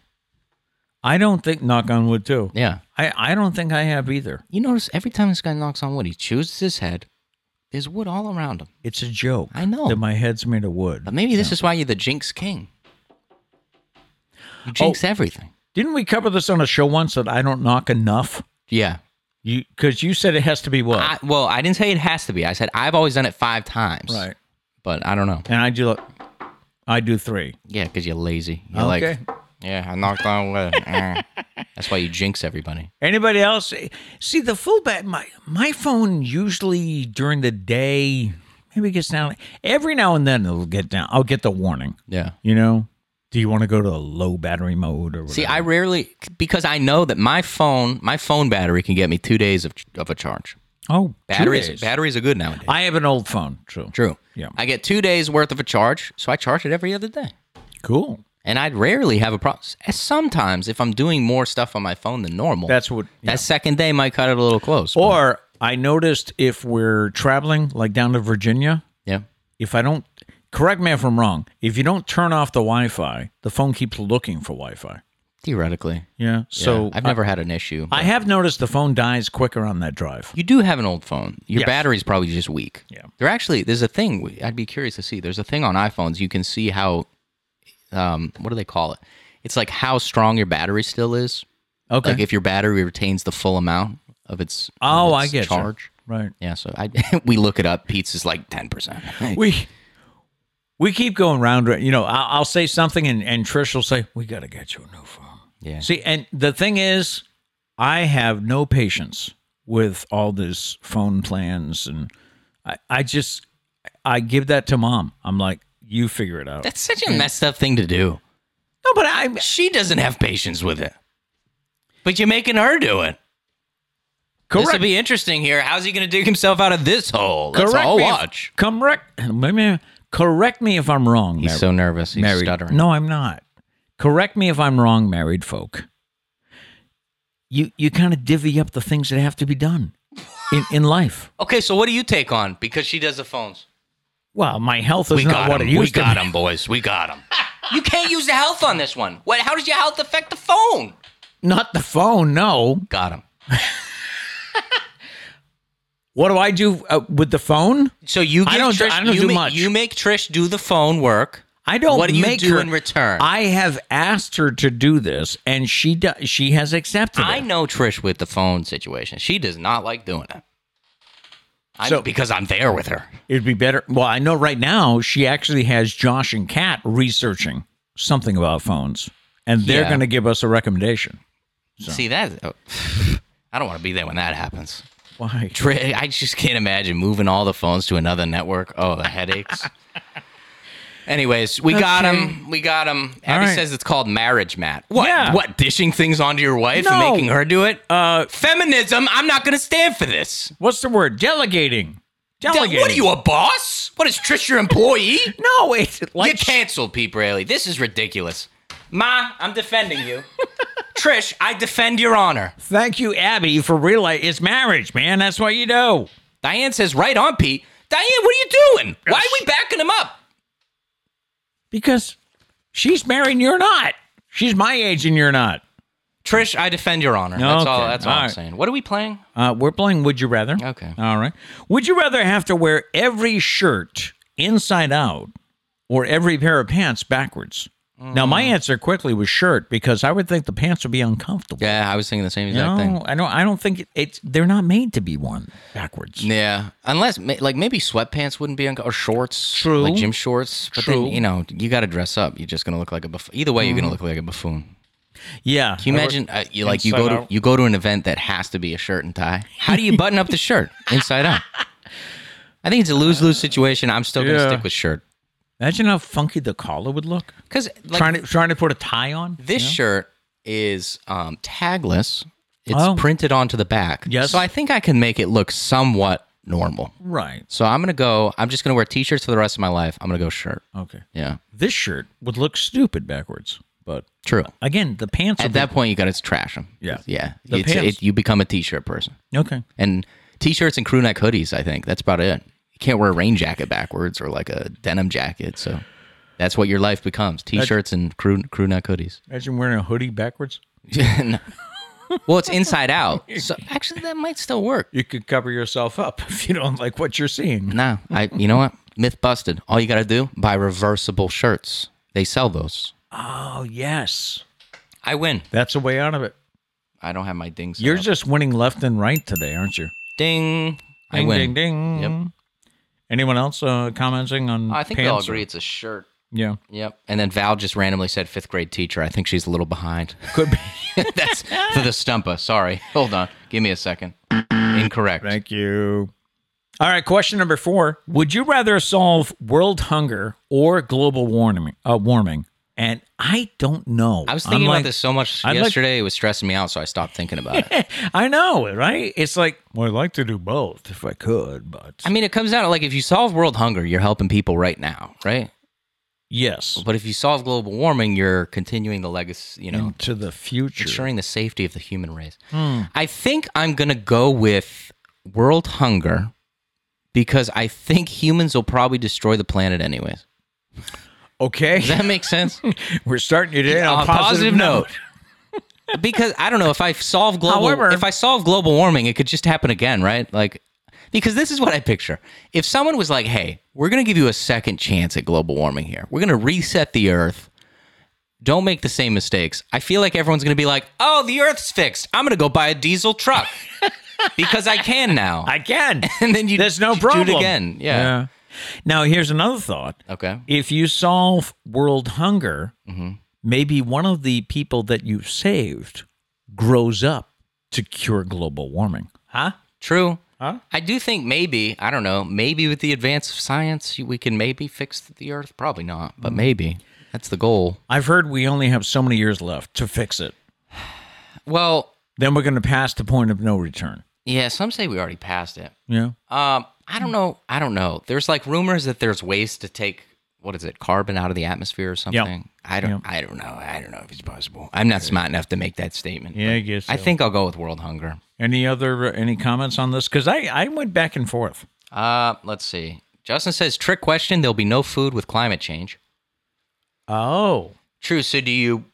I don't think, knock on wood, too. Yeah. I don't think I have either. You notice every time this guy knocks on wood, he chooses his head. There's wood all around him. It's a joke. I know. That my head's made of wood. But maybe this is why you're the Jinx King. You jinx everything. Didn't we cover this on a show once that I don't knock enough? Yeah. Because you said it has to be what? I didn't say it has to be. I said I've always done it 5 times. Right. But I don't know. And I do 3. Yeah, because you're lazy. You're Okay. like, yeah, I knocked on wood. That's why you jinx everybody. Anybody else? See, the full bat, my phone usually during the day, maybe gets down. Every now and then it'll get down. I'll get the warning. Yeah. Do you want to go to low battery mode or whatever? See, I rarely, because I know that my phone battery can get me 2 days of a charge. Oh, 2 days. Batteries are good nowadays. I have an old phone. True. Yeah. I get 2 days worth of a charge, so I charge it every other day. Cool. And I'd rarely have a problem. Sometimes, if I'm doing more stuff on my phone than normal, That's what. that second day might cut it a little close. Or I noticed if we're traveling, like down to Virginia, yeah. if I don't, correct me if I'm wrong, if you don't turn off the Wi-Fi, the phone keeps looking for Wi-Fi. Theoretically. Yeah. So I've never had an issue. I have noticed the phone dies quicker on that drive. You do have an old phone. Your Yes. battery's probably just weak. Yeah. There's a thing, I'd be curious to see. There's a thing on iPhones. You can see how, what do they call it? It's like how strong your battery still is. Okay. Like if your battery retains the full amount of its, I get you. charge. Right. Yeah, so we look it up. Pete's is like 10%. We keep going round. You know, I'll say something, and Trish will say, "We got to get you a new phone." Yeah. See, and the thing is, I have no patience with all this phone plans, and I give that to Mom. I'm like, you figure it out. That's such a messed up thing to do. No, but She doesn't have patience with it. But you're making her do it. This will be interesting here. How's he going to dig himself out of this hole? Let's all watch. Correct me if I'm wrong. He's so nervous. He's married. stuttering. No, I'm not. Correct me if I'm wrong, married folk. You kind of divvy up the things that have to be done in life. Okay, so what do you take on? Because she does the phones. Well, my health is not what it used to be. We got him, boys. We got him. You can't use the health on this one. What? How does your health affect the phone? Not the phone, no. Got him. What do I do with the phone? So you give I don't do much. You make Trish do the phone work. I don't. What do you do her, in return? I have asked her to do this, and she has accepted it. I know Trish with the phone situation. She does not like doing it. Because I'm there with her. It'd be better. Well, I know right now she actually has Josh and Kat researching something about phones, and they're going to give us a recommendation. So. See that? I don't want to be there when that happens. Why? I just can't imagine moving all the phones to another network. Oh, the headaches. Anyways, we got him. We got him. Abby says it's called marriage, Matt. What? Yeah. What? Dishing things onto your wife and making her do it? Feminism. I'm not going to stand for this. What's the word? Delegating. Delegating. What are you, a boss? What is Trish, your employee? No, wait. You're canceled, Pete Braley. This is ridiculous. Ma, I'm defending you. Trish, I defend your honor. Thank you, Abby, for realizing it's marriage, man. That's what you do. Diane says, right on, Pete. Diane, what are you doing? Why are we backing him up? Because she's married and you're not. She's my age and you're not. Trish, I defend your honor. That's all I'm saying. What are we playing? We're playing Would You Rather. Okay. All right. Would you rather have to wear every shirt inside out or every pair of pants backwards? Now, my answer quickly was shirt because I would think the pants would be uncomfortable. Yeah, I was thinking the same exact thing. I don't think they're not made to be worn backwards. Yeah, unless like maybe sweatpants wouldn't be or shorts, True, like gym shorts. But True. then you got to dress up. You're just gonna look like a buffoon. Either way, you're gonna look like a buffoon. Yeah. Can you imagine? You go to an event that has to be a shirt and tie. How do you button up the shirt inside out? I think it's a lose-lose situation. I'm still gonna stick with shirt. Imagine how funky the collar would look. Because trying to put a tie on. This shirt is tagless. It's printed onto the back. Yes. So I think I can make it look somewhat normal. Right. So I'm just gonna wear t-shirts for the rest of my life. I'm gonna go shirt. Okay. Yeah. This shirt would look stupid backwards, but true. Again, the pants. At that point, you got to trash them. Yeah. Yeah. The pants. You become a t-shirt person. Okay. And t-shirts and crew neck hoodies. I think that's about it. You can't wear a rain jacket backwards or like a denim jacket. So that's what your life becomes: t-shirts and crew neck hoodies. Imagine wearing a hoodie backwards. No. Well, it's inside out. So actually, that might still work. You could cover yourself up if you don't like what you're seeing. No, you know what? Myth busted. All you got to do, buy reversible shirts. They sell those. Oh, yes. I win. That's a way out of it. I don't have my dings. You're just winning left and right today, aren't you? Ding. I Ding, win. ding, ding. Yep. Anyone else commenting on I think we all agree it's a shirt. Yeah. Yep. And then Val just randomly said 5th grade teacher. I think she's a little behind. Could be. That's for the stumpa. Sorry. Hold on. Give me a second. Incorrect. Thank you. All right, question number 4. Would you rather solve world hunger or global warming? And I don't know. I was thinking about this so much yesterday. It was stressing me out, so I stopped thinking about it. I know, right? It's like, well, I'd like to do both if I could, but... I mean, it comes down to, like, if you solve world hunger, you're helping people right now, right? Yes. But if you solve global warming, you're continuing the legacy, into the future. Ensuring the safety of the human race. I think I'm going to go with world hunger because I think humans will probably destroy the planet anyways. Okay. Does that make sense? We're starting your day on a positive note. because I don't know if I solve global warming, it could just happen again, right? Like, because this is what I picture. If someone was like, "Hey, we're going to give you a second chance at global warming here. We're going to reset the Earth. Don't make the same mistakes." I feel like everyone's going to be like, "Oh, the Earth's fixed. I'm going to go buy a diesel truck because I can now." I can. And then There's no problem. do it again. Yeah. Now, here's another thought. Okay. If you solve world hunger, maybe one of the people that you've saved grows up to cure global warming. Huh? True. Huh? I do think maybe, I don't know, maybe with the advance of science, we can maybe fix the Earth. Probably not, but maybe. That's the goal. I've heard we only have so many years left to fix it. Well, Then we're going to pass the point of no return. yeah, some say we already passed it. Yeah. I don't know. There's like rumors that there's ways to take, what is it, carbon out of the atmosphere or something. I don't know. I don't know if it's possible. I'm not smart enough to make that statement. Yeah, I guess so. I think I'll go with world hunger. Any comments on this? Because I went back and forth. Let's see. Justin says, trick question, there'll be no food with climate change. Oh. True. So do you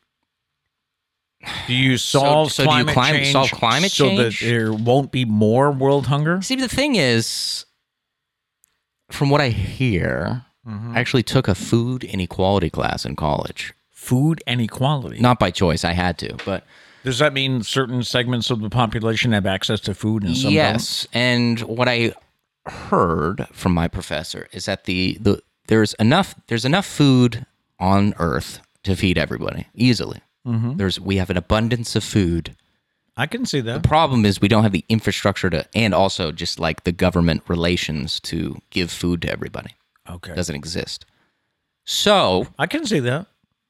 solve so do you climate change solve climate so that change? there won't be more world hunger? See, the thing is, from what I hear, I actually took a food inequality class in college. Food inequality. Not by choice, I had to, but Does that mean certain segments of the population have access to food and some yes. And what I heard from my professor is that there's enough food on Earth to feed everybody easily. We have an abundance of food. I can see that. The problem is we don't have the infrastructure to, and also just like the government relations to give food to everybody. Okay. It doesn't exist. So, I can see that.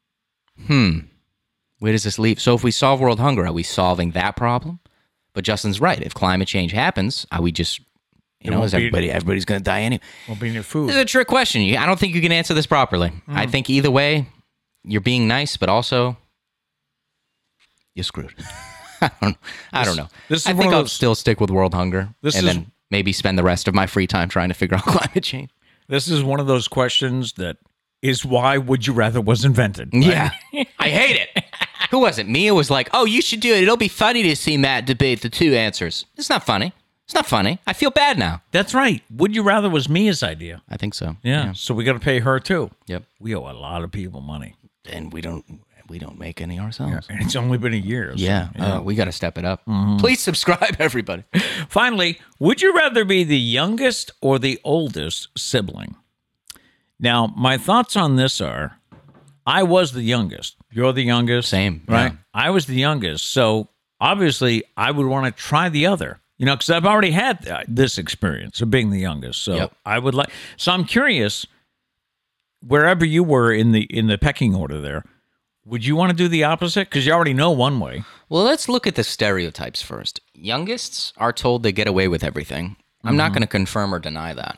where does this leave? So if we solve world hunger, are we solving that problem? But Justin's right. If climate change happens, are we just, everybody's going to die anyway? Won't be any food. This is a trick question. I don't think you can answer this properly. I think either way, you're being nice, but also you're screwed. I don't know. I think I'll still stick with world hunger then maybe spend the rest of my free time trying to figure out climate change. This is one of those questions that is why Would You Rather was invented. Right? Yeah. I hate it. Who was it? Mia was like, "Oh, you should do it. It'll be funny to see Matt debate the two answers." It's not funny. It's not funny. I feel bad now. That's right. Would You Rather was Mia's idea. I think so. Yeah. So we got to pay her too. Yep. We owe a lot of people money. And we don't make any ourselves. And it's only been a year. So, Yeah. We got to step it up. Please subscribe, everybody. Finally, would you rather be the youngest or the oldest sibling? Now, my thoughts on this are, I was the youngest. You're the youngest. Same, Right? yeah. I was the youngest. So obviously, I would want to try the other. Because I've already had this experience of being the youngest. So Yep. I would like. So I'm curious, wherever you were in the pecking order there, would you want to do the opposite? Because you already know one way. Well, let's look at the stereotypes first. Youngest are told they get away with everything. I'm not going to confirm or deny that.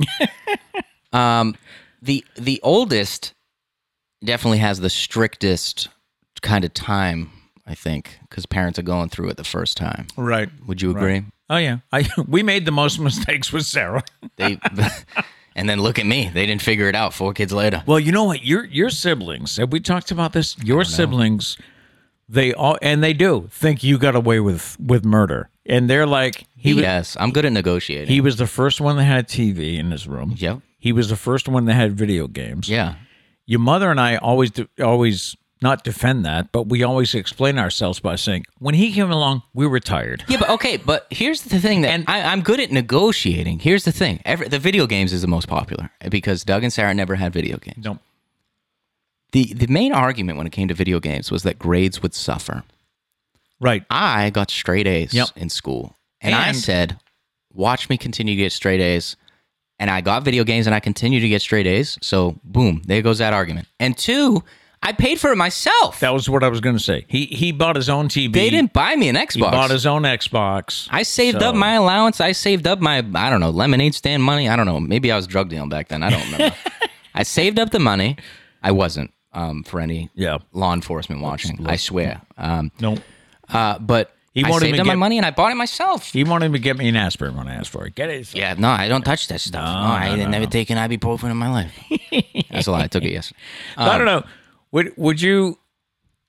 The oldest definitely has the strictest kind of time, I think, because parents are going through it the first time. Right. Would you agree? Oh yeah. We made the most mistakes with Sarah. And then look at me. They didn't figure it out 4 kids later. Well, you know what? Your siblings, have we talked about this? Your siblings, they do think you got away with murder. And they're like, Yes, I'm good at negotiating. he was the first one that had TV in his room. Yep. He was the first one that had video games. Yeah. Your mother and I always not defend that, but we always explain ourselves by saying, when he came along, we were tired. Yeah, but here's the thing that I'm good at negotiating. Here's the thing. The video games is the most popular because Doug and Sarah never had video games. Nope. The main argument when it came to video games was that grades would suffer. Right. I got straight A's Yep. in school. And I said, watch me continue to get straight A's. And I got video games and I continue to get straight A's. So, boom, there goes that argument. And 2, I paid for it myself. That was what I was going to say. He bought his own TV. They didn't buy me an Xbox. He bought his own Xbox. I saved up my allowance. I saved up my, lemonade stand money. I don't know. Maybe I was drug dealing back then. I don't remember. I saved up the money. I wasn't for any law enforcement watching. I swear. No. But I saved up my money and I bought it myself. He wanted to get me an aspirin when I asked for it. Get it. Yeah, no, I don't touch that stuff. I never taken ibuprofen in my life. That's a lie. I took it yesterday. I don't know. Would you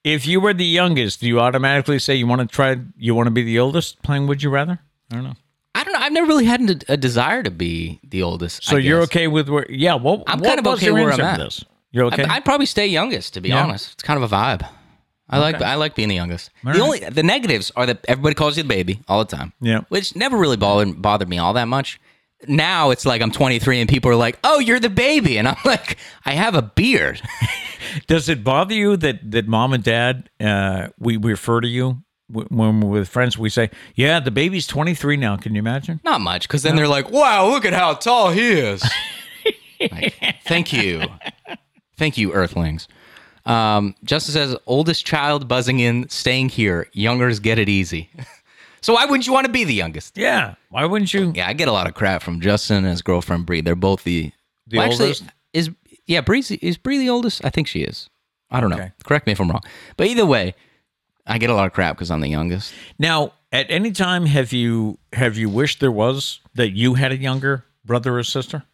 If you were the youngest, do you automatically say you want to be the oldest playing Would You Rather? I don't know. I don't know. I've never really had a desire to be the oldest. So you're okay with where? Yeah. Well, I'm kind of okay where I'm at. This? You're okay. I'd probably stay youngest, to be honest. It's kind of a vibe. I like being the youngest. All The negatives are that everybody calls you the baby all the time. Yeah. Which never really bothered me all that much. Now it's like I'm 23 and people are like, "Oh, you're the baby," and I'm like, "I have a beard." Does it bother you that mom and dad we refer to you when we're with friends? We say, "Yeah, the baby's 23 now." Can you imagine? Not much, because then they're like, "Wow, look at how tall he is." Like, thank you, Earthlings. Justin says, "Oldest child buzzing in, staying here. Youngers get it easy." So why wouldn't you want to be the youngest? Yeah. Why wouldn't you? Yeah, I get a lot of crap from Justin and his girlfriend Bree. They're both the oldest. Actually, is Bree the oldest? I think she is. I don't know. Okay. Correct me if I'm wrong. But either way, I get a lot of crap because I'm the youngest. Now, at any time, have you wished there was that you had a younger brother or sister?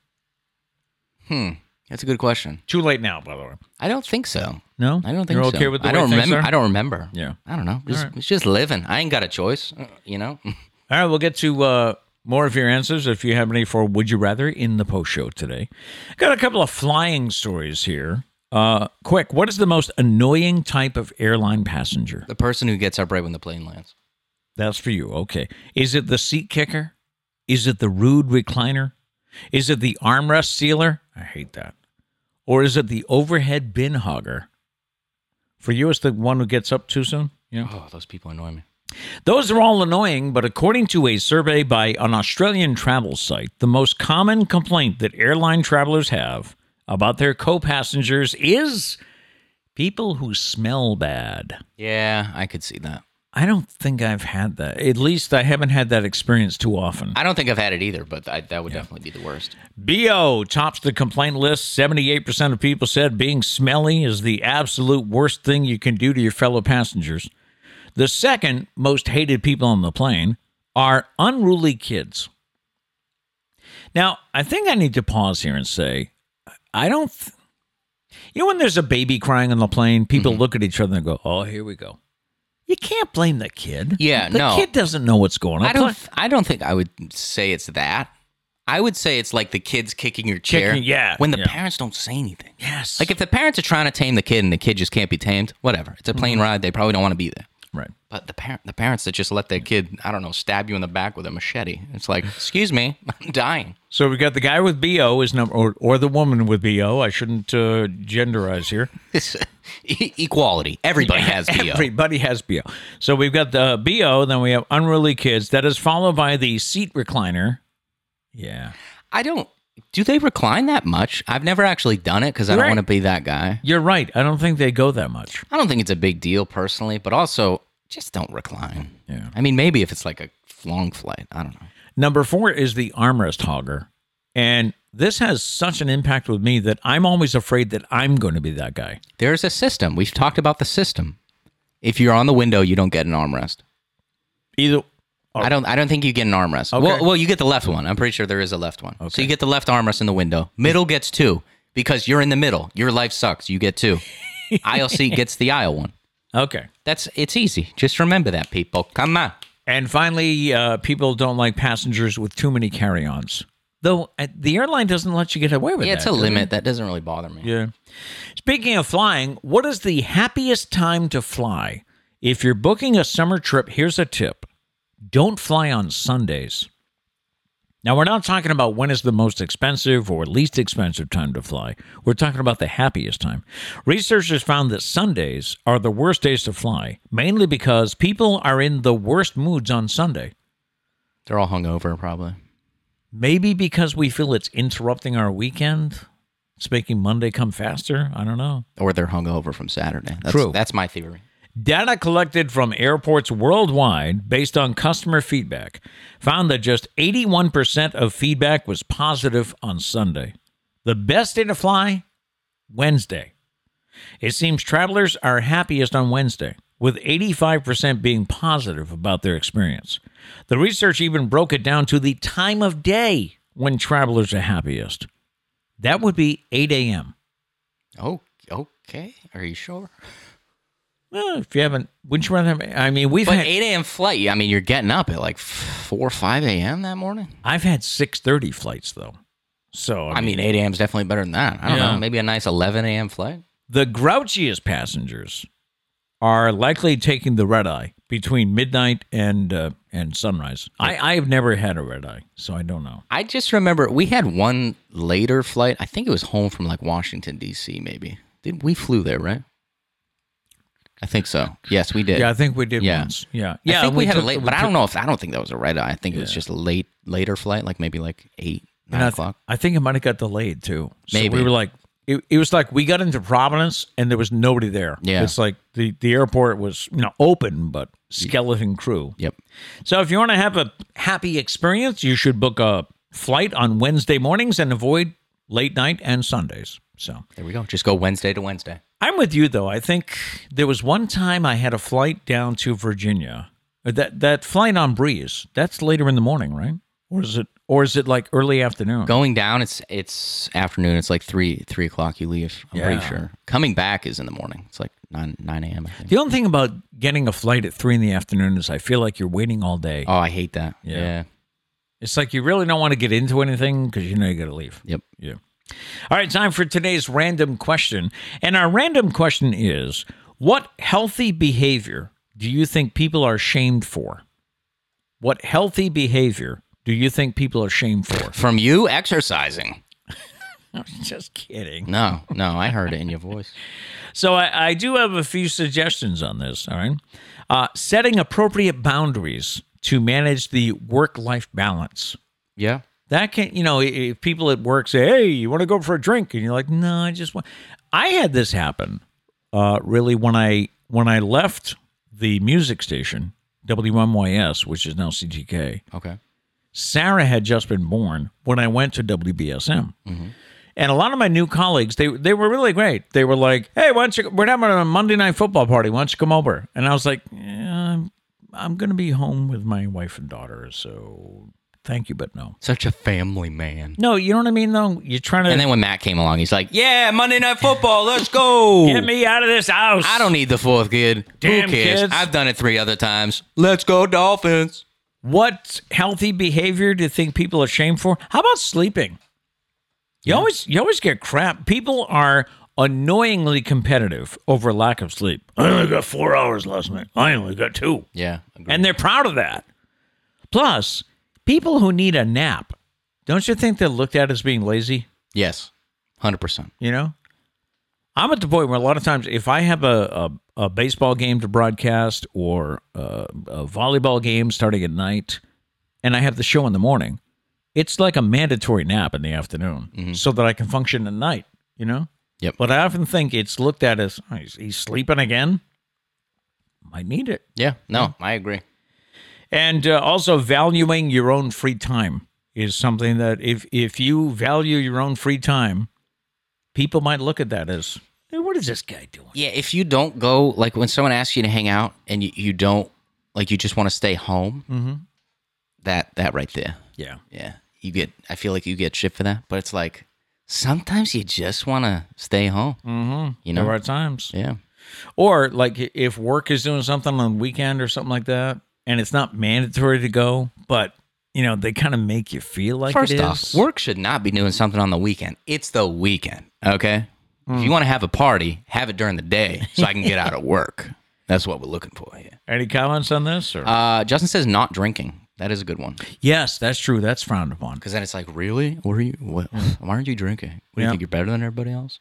That's a good question. Too late now, by the way. I don't think so. No, I don't think You're so. okay with the I way don't things remember. are? I don't remember. Yeah. I don't know. right. It's just living. I ain't got a choice. All right, we'll get to more of your answers if you have any for Would You Rather in the post show today. Got a couple of flying stories here. Quick, what is the most annoying type of airline passenger? The person who gets up right when the plane lands. That's for you. Okay. Is it the seat kicker? Is it the rude recliner? Is it the armrest sealer? I hate that. Or is it the overhead bin hogger? For you, it's the one who gets up too soon? Yeah. Oh, those people annoy me. Those are all annoying, but according to a survey by an Australian travel site, the most common complaint that airline travelers have about their co-passengers is people who smell bad. Yeah, I could see that. I don't think I've had that. At least I haven't had that experience too often. I don't think I've had it either, but that would definitely be the worst. BO tops the complaint list. 78% of people said being smelly is the absolute worst thing you can do to your fellow passengers. The second most hated people on the plane are unruly kids. Now, I think I need to pause here and say, I don't... You know when there's a baby crying on the plane, people look at each other and go, oh, here we go. You can't blame the kid. Yeah, the kid doesn't know what's going on. I don't think I would say it's that. I would say it's like the kids kicking your chair. When the parents don't say anything. Yes. Like if the parents are trying to tame the kid and the kid just can't be tamed, whatever. It's a plane ride. They probably don't want to be there. Right. But the parents that just let their kid, I don't know, stab you in the back with a machete. It's like, excuse me, I'm dying. So we got the guy with BO is number, or the woman with BO. I shouldn't genderize here. Equality. Everybody has BO. Everybody has BO. So we've got the BO, then we have unruly kids. That is followed by the seat recliner. Yeah. Do they recline that much? I've never actually done it because I don't want to be that guy. You're right. I don't think they go that much. I don't think it's a big deal personally, but also just don't recline. Yeah. I mean, maybe if it's like a long flight. I don't know. Number 4 is the armrest hogger. And this has such an impact with me that I'm always afraid that I'm going to be that guy. There's a system. We've talked about the system. If you're on the window, you don't get an armrest. Either... I don't think you get an armrest. Okay. Well, you get the left one. I'm pretty sure there is a left one. Okay. So you get the left armrest in the window. Middle gets 2 because you're in the middle. Your life sucks. You get 2. Aisle seat gets the aisle one. Okay. It's easy. Just remember that, people. Come on. And finally, people don't like passengers with too many carry-ons. Though the airline doesn't let you get away with that. Yeah, it's a limit. That doesn't really bother me. Yeah. Speaking of flying, what is the happiest time to fly? If you're booking a summer trip, here's a tip. Don't fly on Sundays. Now, we're not talking about when is the most expensive or least expensive time to fly. We're talking about the happiest time. Researchers found that Sundays are the worst days to fly, mainly because people are in the worst moods on Sunday. They're all hungover, probably. Maybe because we feel it's interrupting our weekend. It's making Monday come faster. I don't know. Or they're hungover from Saturday. True. That's my theory. Data collected from airports worldwide based on customer feedback found that just 81% of feedback was positive on Sunday. The best day to fly? Wednesday. It seems travelers are happiest on Wednesday, with 85% being positive about their experience. The research even broke it down to the time of day when travelers are happiest. That would be 8 a.m. Oh, okay. Are you sure? Well, if you haven't, wouldn't you rather have, I mean, we've But had, 8 a.m. flight, I mean, you're getting up at like 4 or 5 a.m. that morning? I've had 6:30 flights, though. So, I mean, 8 a.m. is definitely better than that. I don't Yeah. know. Maybe a nice 11 a.m. flight? the grouchiest passengers are likely taking the red eye between midnight and sunrise. I have never had a red eye, so I don't know. I just remember we had one later flight. I think it was home from like Washington, D.C., maybe. We flew there, right? I think so. Yes, we did. Yeah, I think we did Yeah. once. Yeah, I yeah. think we had a took- late, we but I took- don't think that was a red eye. I think it was just a later flight, like maybe like 8, 9 and o'clock. I think it might have got delayed too. So Maybe. we were like, it was like we got into Providence and there was nobody there. Yeah. It's like the airport was open but skeleton crew. Yep. So if you want to have a happy experience, you should book a flight on Wednesday mornings and avoid late night and Sundays. So There we go. Just go Wednesday to Wednesday. I'm with you though. I think there was one time I had a flight down to Virginia. That flight on Breeze, that's later in the morning, right? Or is it like early afternoon? Going down, it's afternoon. It's like 3 o'clock you leave. I'm pretty Yeah. sure. Coming back is in the morning. It's like 9 a.m. I think. The only thing about getting a flight at 3 in the afternoon is I feel like you're waiting all day. Oh, I hate that. Yeah. Yeah. It's like you really don't want to get into anything because you know you got to leave. Yep. Yeah. All right, time for today's random question. And our random question is, what healthy behavior do you think people are shamed for? What healthy behavior do you think people are shamed for? From you, exercising. I'm just kidding. No, I heard it in your voice. So I do have a few suggestions on this, all right? Setting appropriate boundaries to manage the work-life balance. Yeah. That can, if people at work say, hey, you want to go for a drink? And you're like, no, I just want. I had this happen really when I left the music station, WMYS, which is now CTK. Okay. Sarah had just been born when I went to WBSM. And a lot of my new colleagues, they were really great. They were like, hey, we're having a Monday night football party. Why don't you come over? And I was like, yeah, I'm going to be home with my wife and daughter, so thank you, but no. Such a family man. No, you know what I mean, though? You're trying to And then when Matt came along, he's like, yeah, Monday Night Football, let's go. get me out of this house. I don't need the fourth kid. Damn Who cares? kids. I've done it 3 other times. Let's go, Dolphins. What healthy behavior do you think people are shamed for? How about sleeping? You always get crap. People are annoyingly competitive over lack of sleep. I only got 4 hours last night. I only got 2. Yeah. Agreed. And they're proud of that. Plus, people who need a nap, don't you think they're looked at as being lazy? Yes. 100%. You know? I'm at the point where a lot of times if I have a baseball game to broadcast or a volleyball game starting at night and I have the show in the morning, it's like a mandatory nap in the afternoon so that I can function at night, you know? Yep. But I often think it's looked at as, oh, he's sleeping again? Might need it. Yeah. No, I agree. And also valuing your own free time is something that if you value your own free time, people might look at that as, hey, what is this guy doing? Yeah, if you don't go, like when someone asks you to hang out and you don't, like you just want to stay home, that right there. Yeah. Yeah. I feel like you get shit for that, but it's like, sometimes you just want to stay home. You know? There are times. Yeah. Or like if work is doing something on the weekend or something like that, and it's not mandatory to go, but they kind of make you feel like First it off, is. work should not be doing something on the weekend. It's the weekend, okay? If you want to have a party, have it during the day so I can get out of work. That's what we're looking for here. Any comments on this? Or? Justin says not drinking. That is a good one. Yes, that's true. That's frowned upon. Because then it's like, really? Why aren't you drinking? What, do you Yeah. think you're better than everybody else?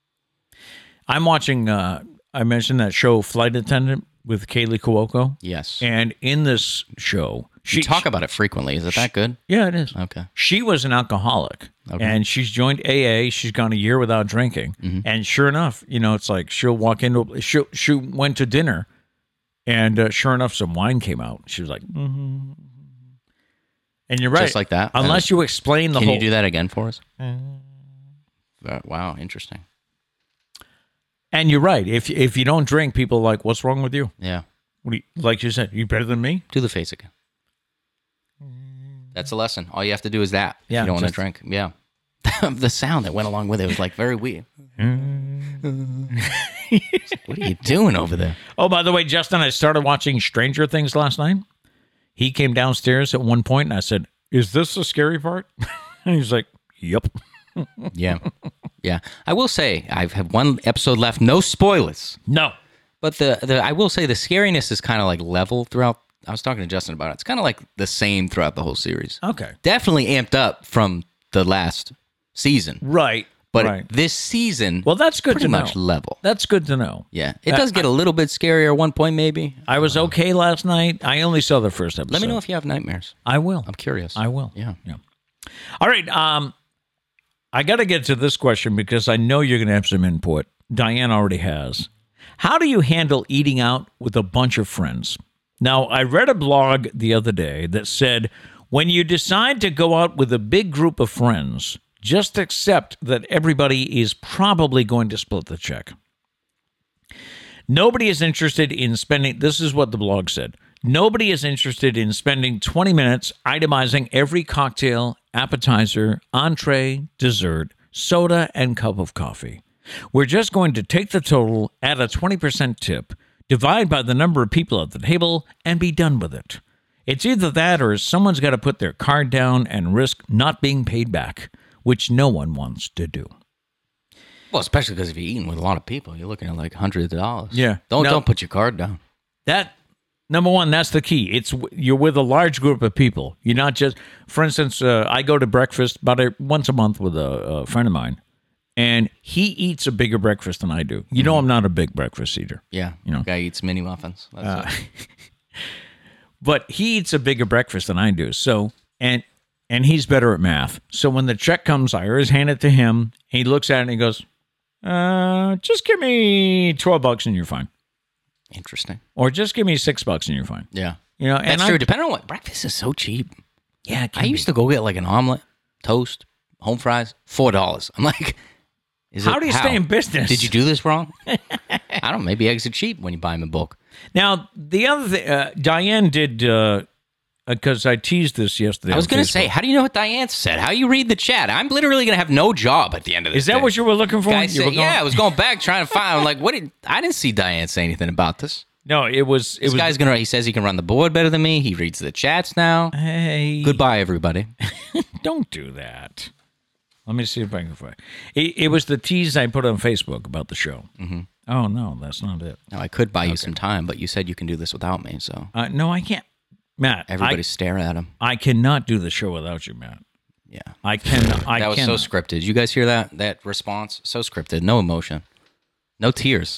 I'm watching, I mentioned that show Flight Attendant with Kaylee Cuoco. Yes. And in this show, You talk about it frequently. Is it that good? Yeah, it is. Okay. She was an alcoholic, and she's joined AA. She's gone a year without drinking, and sure enough, it's like she'll walk into. She went to dinner, and sure enough, some wine came out. She was like, and you're right, Just like that? Unless you explain the Can whole. you do that again for us? Wow, interesting. And you're right. If you don't drink, people are like, what's wrong with you? Yeah. What do you, like you said, you better than me? Do the face again. That's a lesson. All you have to do is that. If Yeah, you don't want to just- drink. Yeah. The sound that went along with it was like very weird. What are you doing over there? Oh, by the way, Justin, I started watching Stranger Things last night. He came downstairs at one point, and I said, "Is this the scary part?" And he's like, "Yep." Yeah. Yeah. I will say, I have one episode left. No spoilers. No. But I will say the scariness is kind of like level throughout. I was talking to Justin about it. It's kind of like the same throughout the whole series. Okay. Definitely amped up from the last season. Right. But right. this season, Well, that's good pretty to know. much level. That's good to know. Yeah. It does get a little bit scarier at one point, maybe. I was okay last night. I only saw the first episode. Let me know if you have nightmares. I will. I'm curious. I will. Yeah. All right. I got to get to this question because I know you're going to have some input. Diane already has. How do you handle eating out with a bunch of friends? Now, I read a blog the other day that said, when you decide to go out with a big group of friends, just accept that everybody is probably going to split the check. Nobody is interested in spending, this is what the blog said, nobody is interested in spending 20 minutes itemizing every cocktail, appetizer, entree, dessert, soda, and cup of coffee. We're just going to take the total, add a 20% tip, divide by the number of people at the table, and be done with it. It's either that or someone's got to put their card down and risk not being paid back, which no one wants to do. Well, especially because if you're eating with a lot of people, you're looking at like hundreds of dollars. Yeah. Don't put your card down. That, number one, that's the key. You're with a large group of people. You're not just, for instance, I go to breakfast once a month with a friend of mine, and he eats a bigger breakfast than I do. You know, I'm not a big breakfast eater. Yeah. Guy eats mini muffins. That's it. But he eats a bigger breakfast than I do. So, and he's better at math. So when the check comes, I always hand it to him. He looks at it and he goes, just give me $12 and you're fine. Interesting. Or just give me $6 and you're fine. Yeah. You know, and That's true. Depending on what, breakfast is so cheap. Yeah, I used to go get like an omelet, toast, home fries, $4. I'm like, how do you stay in business? Did you do this wrong? I don't know. Maybe eggs are cheap when you buy them in bulk. Now, the other thing, Diane did, because I teased this yesterday. I was going to say, how do you know what Diane said? How you read the chat? I'm literally going to have no job at the end of this. Is that what you were looking for? Yeah, I was going back trying to find. I'm like, I didn't see Diane say anything about this. No, this guy's gonna. He says he can run the board better than me. He reads the chats now. Hey, goodbye, everybody. Don't do that. Let me see if I can find it. It was the tease I put on Facebook about the show. Mm-hmm. Oh no, that's not it. No, I could buy you some time, but you said you can do this without me. So no, I can't. Matt, everybody stare at him. I cannot do the show without you, Matt. Yeah, I cannot. That was so scripted. You guys hear that? That response? So scripted. No emotion. No tears.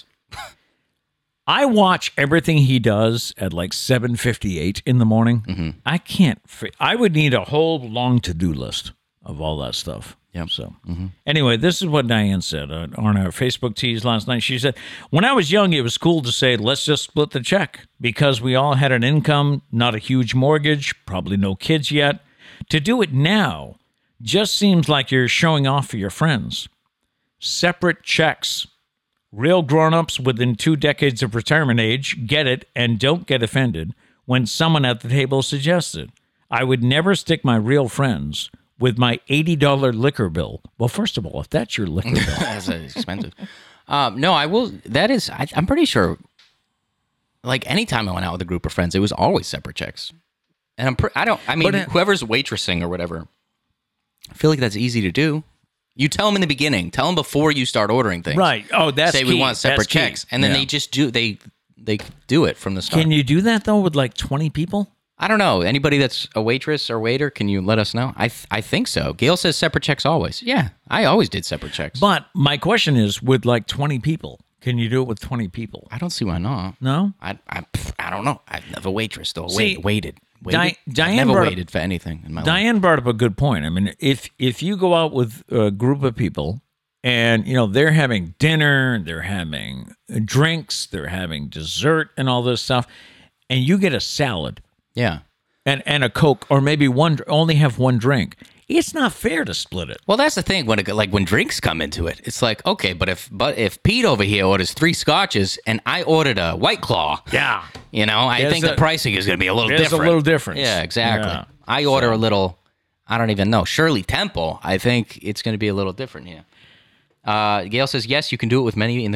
I watch everything he does at like 7:58 in the morning. Mm-hmm. I can't. I would need a whole long to-do list of all that stuff. Yep. So anyway, this is what Diane said on our Facebook tease last night. She said, when I was young, it was cool to say, let's just split the check because we all had an income, not a huge mortgage, probably no kids yet. To do it now just seems like you're showing off for your friends. Separate checks. Real grown-ups within 2 decades of retirement age get it and don't get offended when someone at the table suggests it. I would never stick my real friends with my $80 liquor bill. Well, first of all, if that's your liquor bill. That's expensive. No, I will. That is, I'm pretty sure, like anytime I went out with a group of friends, it was always separate checks. And whoever's waitressing or whatever, I feel like that's easy to do. You tell them in the beginning. Tell them before you start ordering things. Right. Oh, that's Say key. we want separate That's key. checks. And then they just do, they do it from the start. Can you do that, though, with like 20 people? I don't know. Anybody that's a waitress or waiter, can you let us know? I think so. Gail says separate checks always. Yeah, I always did separate checks. But my question is, with like 20 people, can you do it with 20 people? I don't see why not. No? I don't know. I've never waitressed or See, waited. Diane I've never brought waited for anything in my life. Diane brought up a good point. I mean, if you go out with a group of people and, you know, they're having dinner, they're having drinks, they're having dessert and all this stuff, and you get a salad. Yeah. And a Coke, or maybe only have one drink. It's not fair to split it. Well, that's the thing. When drinks come into it, it's like, okay, but if Pete over here orders 3 scotches and I ordered a White Claw, Yeah. you know, I think the pricing is going to be a little different. There's a little difference. Yeah, exactly. Yeah. I order a little, I don't even know, Shirley Temple. I think it's going to be a little different here. Gail says, yes, you can do it with many in the group.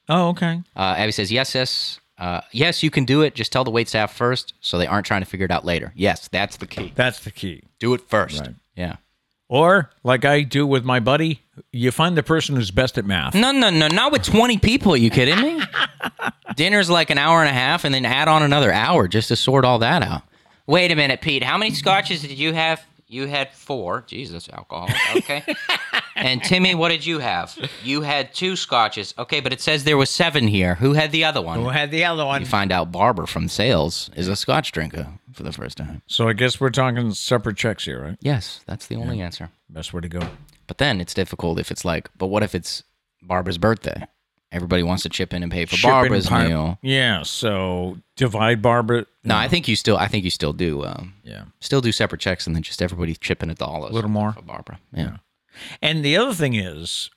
Oh, okay. Abby says, yes, sis. Yes, you can do it. Just tell the waitstaff first so they aren't trying to figure it out later. Yes, that's the key. That's the key. Do it first. Right. Yeah. Or, like I do with my buddy, you find the person who's best at math. No, not with 20 people. Are you kidding me? Dinner's like an hour and a half, and then add on another hour just to sort all that out. Wait a minute, Pete. How many scotches did you have? You had 4. Jesus, alcohol. Okay. And Timmy, what did you have? You had 2 scotches. Okay, but it says there was 7 here. Who had the other one? Who had the other one? You find out Barbara from sales is a scotch drinker for the first time. So I guess we're talking separate checks here, right? Yes, that's the only answer. Best way to go. But then it's difficult if it's like, but what if it's Barbara's birthday? Everybody wants to chip in and pay for Barbara's meal. Yeah, so divide Barbara. No, I think you still do. Yeah. Still do separate checks and then just everybody chip in $1. A little more for Barbara. Yeah. And the other thing is,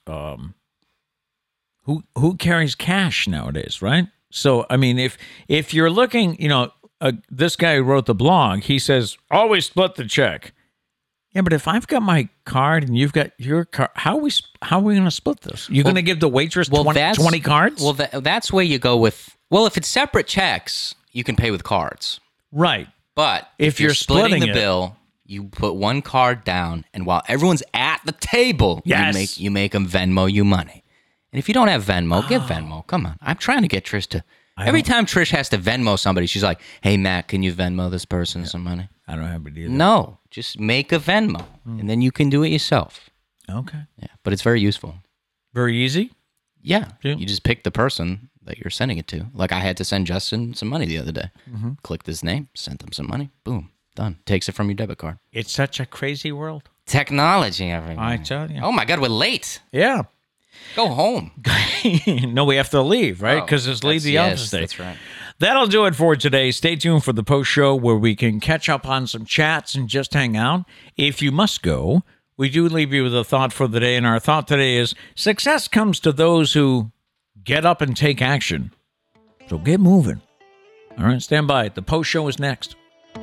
who carries cash nowadays, right? So I mean, if you're looking, this guy who wrote the blog, he says always split the check. Yeah, but if I've got my card and you've got your card, how are we going to split this? You're going to give the waitress 20 cards? Well, that's where you go with. Well, if it's separate checks, you can pay with cards. Right. But if you're splitting the bill, you put one card down, and while everyone's at the table, yes, you make them Venmo you money. And if you don't have Venmo, give Venmo. Come on. I'm trying to get Trish to. Every time Trish has to Venmo somebody, she's like, hey, Matt, can you Venmo this person some money? I don't have it either. No, just make a Venmo, and then you can do it yourself. Okay. Yeah, but it's very useful. Very easy? Yeah. You just pick the person that you're sending it to. Like I had to send Justin some money the other day. Mm-hmm. Clicked his name, sent him some money. Boom. Done. Takes it from your debit card. It's such a crazy world. Technology, everything. I tell you. Oh, my God, we're late. Yeah. Go home. No, we have to leave, right? Because it's leave the office day. That's right. That'll do it for today. Stay tuned for the post show where we can catch up on some chats and just hang out. If you must go, we do leave you with a thought for the day. And our thought today is success comes to those who get up and take action. So get moving. All right, stand by. The post show is next.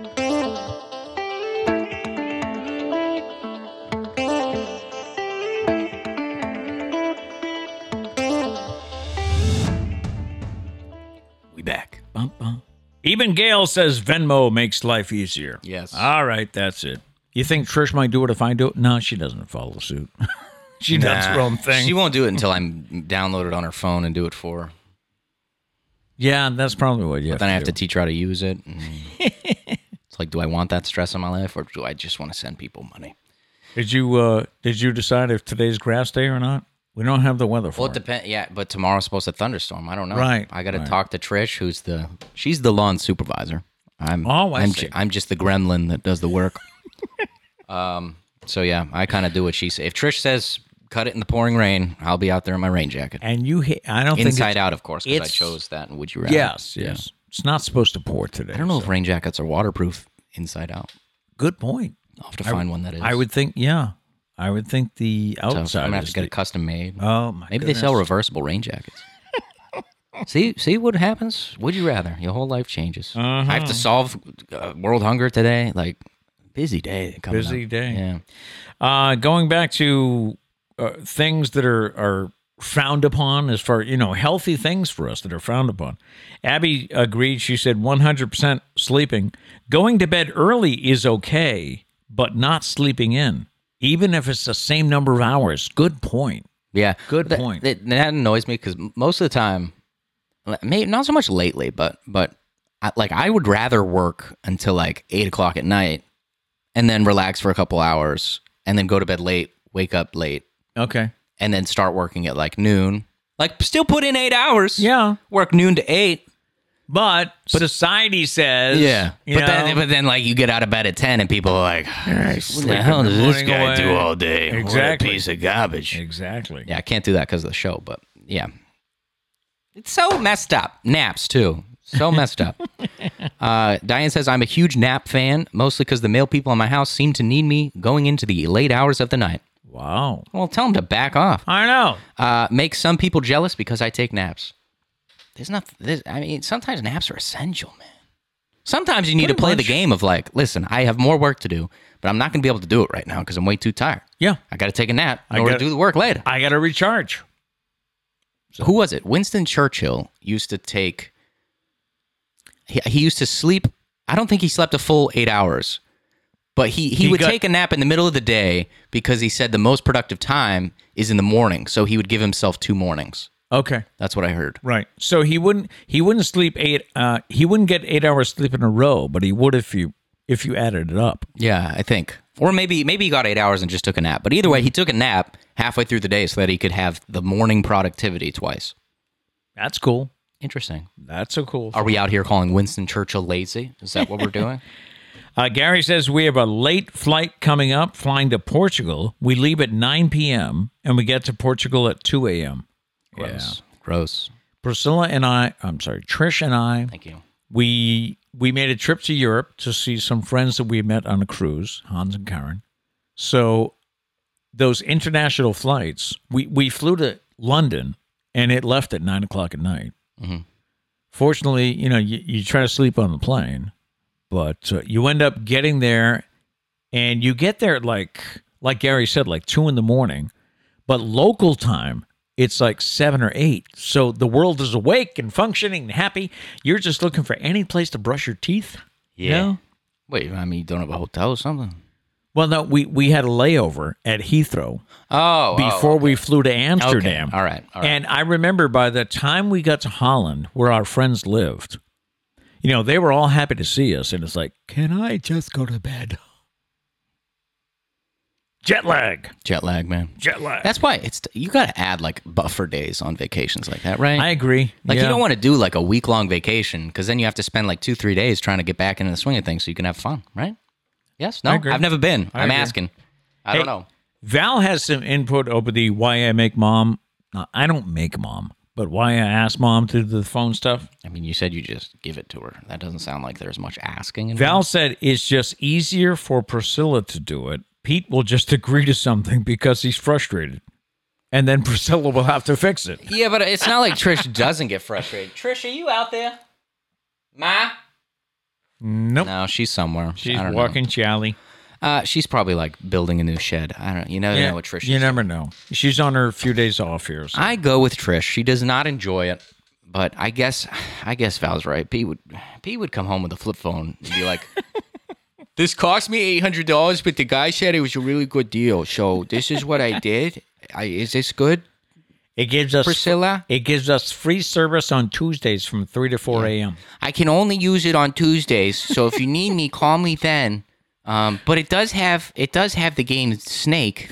Back. Bum, bum. Even Gail says Venmo makes life easier. Yes. All right, that's it. You think Trish might do it if I do it? No, she doesn't follow suit. She does her own thing. She won't do it until I'm downloaded on her phone and do it for her. Yeah, that's probably what you have to do. Then I have to teach her how to use it. It's like, do I want that stress in my life, or do I just want to send people money? Did you decide if today's grass day or not? We don't have the weather for it. Well, it depends. Yeah, but tomorrow's supposed to thunderstorm. I don't know. Right. I got to talk to Trish, she's the lawn supervisor. I'm just the gremlin that does the work. So yeah, I kind of do what she says. If Trish says cut it in the pouring rain, I'll be out there in my rain jacket. And I don't think inside out, of course, because I chose that. And would you rather? Yes. It's not supposed to pour today. I don't know if rain jackets are waterproof inside out. Good point. I'll have to find one that is. I would think, yeah. I would think the outside. So I'm gonna have to get it custom made. Oh my! Maybe they sell reversible rain jackets. See what happens? Would you rather? Your whole life changes. I have to solve world hunger today. Like busy day. Busy day. Yeah. Going back to things that are frowned upon, as far healthy things for us that are frowned upon. Abby agreed. She said 100% sleeping. Going to bed early is okay, but not sleeping in. Even if it's the same number of hours. Good point. Yeah. Good point. That annoys me because most of the time, maybe not so much lately, but I would rather work until like 8 o'clock at night and then relax for a couple hours and then go to bed late, wake up late. Okay. And then start working at like noon. Like still put in 8 hours. Yeah. Work noon to 8. But society says, but then like you get out of bed at 10 and people are like, what the hell does this guy do all day? Exactly. What a piece of garbage. Exactly. Yeah, I can't do that because of the show, but yeah. It's so messed up. Naps too. So messed up. Diane says, I'm a huge nap fan, mostly because the male people in my house seem to need me going into the late hours of the night. Wow. Well, tell them to back off. I know. Make some people jealous because I take naps. Sometimes naps are essential, man. Sometimes you need to play the game of like, listen, I have more work to do, but I'm not going to be able to do it right now because I'm way too tired. Yeah. I got to take a nap in order to do the work later. I got to recharge. Who was it? Winston Churchill used to take. He used to sleep. I don't think he slept a full 8 hours, but he would take a nap in the middle of the day because he said the most productive time is in the morning. So he would give himself 2 mornings. Okay. That's what I heard. Right. So he wouldn't sleep he wouldn't get 8 hours sleep in a row, but he would if you added it up. Yeah, I think. Or maybe he got 8 hours and just took a nap. But either way, he took a nap halfway through the day so that he could have the morning productivity twice. That's cool. Interesting. That's so cool. Are we out here calling Winston Churchill lazy? Is that what we're doing? Gary says we have a late flight coming up, flying to Portugal. We leave at 9 p.m. and we get to Portugal at 2 a.m. Gross. Yeah. Gross. Trish and I. Thank you. We made a trip to Europe to see some friends that we met on a cruise, Hans and Karen. So those international flights, we flew to London and it left at 9 o'clock at night. Mm-hmm. Fortunately, you try to sleep on the plane, but you end up getting there and you get there at like Gary said, like 2 a.m. But local time, it's like 7 or 8. So the world is awake and functioning and happy. You're just looking for any place to brush your teeth. Yeah. You know? Wait, I mean, you don't have a hotel or something? Well, no, we had a layover at Heathrow before okay. we flew to Amsterdam. Okay. All right. And I remember by the time we got to Holland, where our friends lived, they were all happy to see us. And it's like, can I just go to bed? Jet lag, man. Jet lag. That's why you got to add like buffer days on vacations like that, right? I agree. Like Yeah. you don't want to do like a week-long vacation because then you have to spend like 2-3 days trying to get back into the swing of things so you can have fun, right? Yes? No? I agree. I've never been. I'm agree. asking. I don't know. Val has some input over the why I make mom. No, I don't make mom, but why I ask mom to do the phone stuff. I mean, you said you just give it to her. That doesn't sound like there's much asking. Val said it's just easier for Priscilla to do it. Pete will just agree to something because he's frustrated. And then Priscilla will have to fix it. Yeah, but it's not like Trish doesn't get frustrated. Trish, are you out there? Ma? Nope. No, she's somewhere. She's I don't walking Charlie. She's probably like building a new shed. I don't know. You never know what Trish is. You never know. She's on her few days off here. So. I go with Trish. She does not enjoy it, but I guess Val's right. Pete would come home with a flip phone and be like, "This cost me $800, but the guy said it was a really good deal. So this is what I did. Is this good?" It gives us Priscilla? It gives us free service on Tuesdays from 3 to 4 a.m. I can only use it on Tuesdays, so if you need me, call me then. But it does have the game Snake.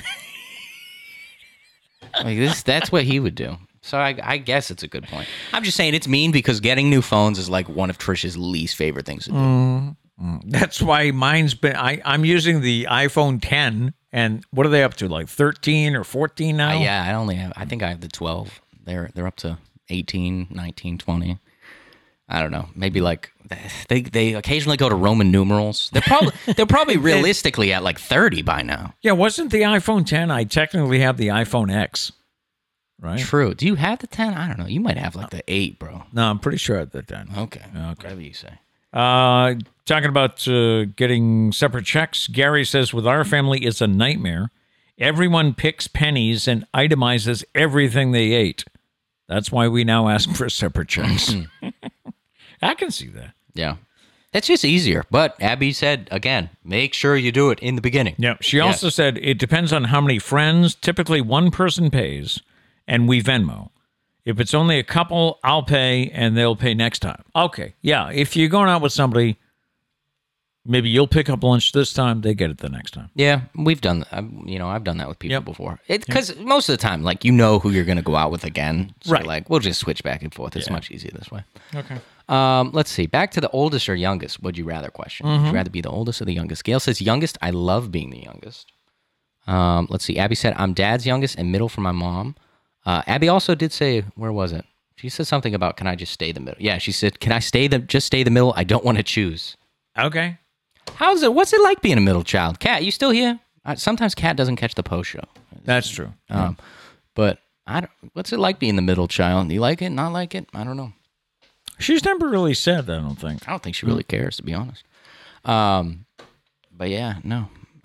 Like this, that's what he would do. So I guess it's a good point. I'm just saying it's mean because getting new phones is like one of Trish's least favorite things to do. That's why mine's been. I'm using the iPhone 10, and what are they up to? Like 13 or 14 now? Yeah, I think I have the 12. They're up to 18, 19, 20. I don't know. Maybe like they occasionally go to Roman numerals. They're probably realistically at like 30 by now. Yeah, wasn't the iPhone 10? I technically have the iPhone X, right? True. Do you have the 10? I don't know. You might have like the 8, bro. No, I'm pretty sure I have the 10. Okay. Whatever you say. Talking about getting separate checks, Gary says, with our family, it's a nightmare. Everyone picks pennies and itemizes everything they ate. That's why we now ask for separate checks. I can see that. Yeah. That's just easier. But Abby said, again, make sure you do it in the beginning. Yeah. She also said it depends on how many friends. Typically, one person pays, and we Venmo. If it's only a couple, I'll pay, and they'll pay next time. Okay. Yeah. If you're going out with somebody, maybe you'll pick up lunch this time, they get it the next time. Yeah, we've done that. I've done that with people before. Because most of the time, like, you know who you're going to go out with again. So, right. Like, we'll just switch back and forth. It's much easier this way. Okay. Let's see. Back to the oldest or youngest. Would you rather question? Would you rather be the oldest or the youngest? Gail says, youngest. I love being the youngest. Let's see. Abby said, I'm dad's youngest and middle for my mom. Abby also did say, where was it? She said something about, can I just stay the middle? Yeah, she said, can I just stay the middle? I don't want to choose. Okay. What's it like being a middle child? Kat, you still here? Sometimes Kat doesn't catch the post show. That's true. But what's it like being the middle child? Do you like it? Not like it? I don't know. She's never really said that, I don't think. I don't think she really cares, to be honest. But yeah, no.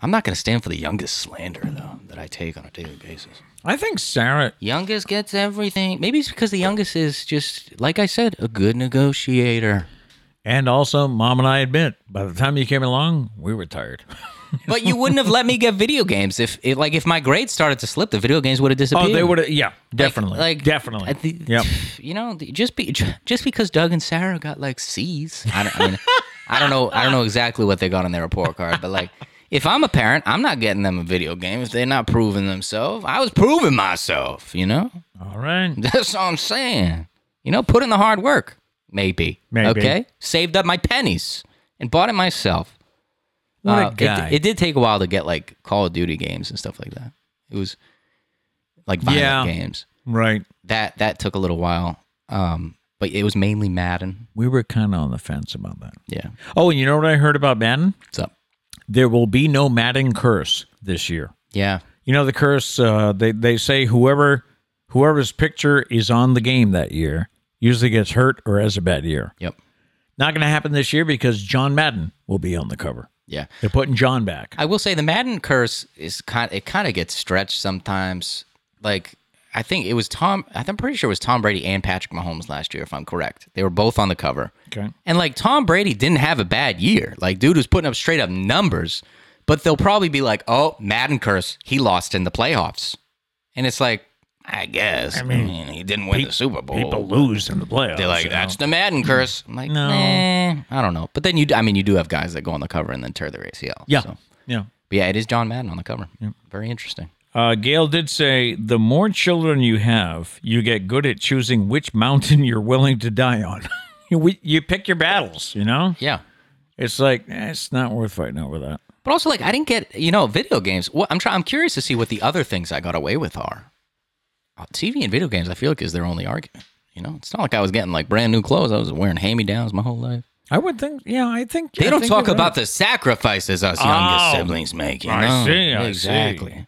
I'm not going to stand for the youngest slander, though, that I take on a daily basis. I think Sarah. Youngest gets everything. Maybe it's because the youngest is just, like I said, a good negotiator. And also, Mom and I admit, by the time you came along, we were tired. But you wouldn't have let me get video games if my grades started to slip. The video games would have disappeared. Oh, they would have. Yeah, definitely. Definitely. You know, just because Doug and Sarah got like C's. I don't know exactly what they got on their report card, but like, if I'm a parent, I'm not getting them a video game if they're not proving themselves. I was proving myself. You know. All right. That's all I'm saying. You know, put in the hard work. Maybe. Okay. Saved up my pennies and bought it myself. What a guy. It did take a while to get like Call of Duty games and stuff like that. It was like violent games. Right. That took a little while. But it was mainly Madden. We were kind of on the fence about that. Yeah. Oh, and you know what I heard about Madden? What's up? There will be no Madden curse this year. Yeah. You know the curse, they say whoever's picture is on the game that year usually gets hurt or has a bad year. Yep. Not going to happen this year because John Madden will be on the cover. Yeah. They're putting John back. I will say the Madden curse is kind of gets stretched sometimes. Like, I think it was I'm pretty sure it was Tom Brady and Patrick Mahomes last year, if I'm correct. They were both on the cover. Okay. And like Tom Brady didn't have a bad year. Like, dude was putting up straight up numbers, but they'll probably be like, oh, Madden curse, he lost in the playoffs. And it's like, I guess. I mean he didn't win the Super Bowl. People lose in the playoffs. They're like, that's the Madden curse. I'm like, No. I don't know. But then you do have guys that go on the cover and then tear their ACL. Yeah. So. Yeah. But yeah, it is John Madden on the cover. Yeah. Very interesting. Gail did say, the more children you have, you get good at choosing which mountain you're willing to die on. You pick your battles, you know? Yeah. It's like, it's not worth fighting over that. But also, like, I didn't get, video games. I'm curious to see what the other things I got away with are. TV and video games, I feel like, is their only argument. It's not like I was getting, like, brand new clothes. I was wearing hand-me-downs my whole life. I would think, I think... They don't talk about the sacrifices us youngest siblings make, I see. Exactly.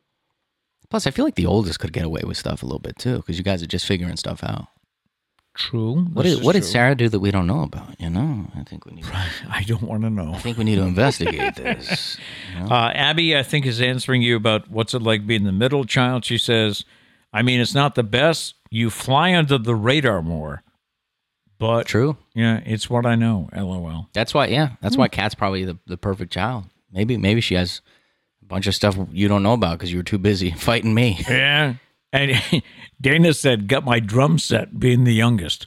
Plus, I feel like the oldest could get away with stuff a little bit, too, because you guys are just figuring stuff out. True. What did Sarah do that we don't know about, I think we need to... I don't want to know. I think we need to investigate this. Abby, I think, is answering you about what's it like being the middle child. She says, it's not the best. You fly under the radar more. But true. Yeah, it's what I know. LOL. That's why. That's why Kat's probably the perfect child. Maybe she has a bunch of stuff you don't know about because you were too busy fighting me. Yeah. And Dana said, "Got my drum set, being the youngest."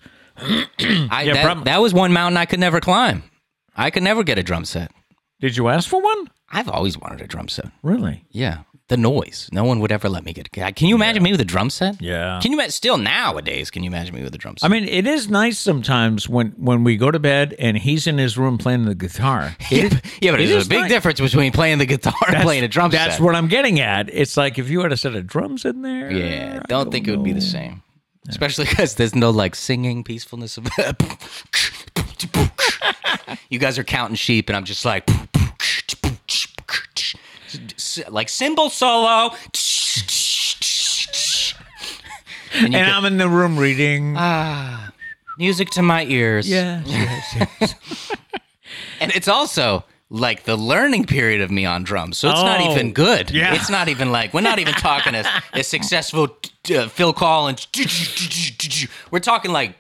That was one mountain I could never climb. I could never get a drum set. Did you ask for one? I've always wanted a drum set. Really? Yeah. The noise. No one would ever let me get it. Can you imagine me with a drum set? Yeah. Can you imagine, still nowadays, can you imagine me with a drum set? It is nice sometimes when we go to bed and he's in his room playing the guitar. But there's a big difference between playing the guitar and playing a drum set. That's what I'm getting at. It's like if you had a set of drums in there. Yeah, I don't think it would be the same. Especially because there's no like singing peacefulness of you guys are counting sheep and I'm just like cymbal solo. And I'm in the room reading. Music to my ears. Yes. And it's also like the learning period of me on drums. So it's not even good. Yeah. It's not even like, we're not even talking a successful Phil Collins. We're talking like.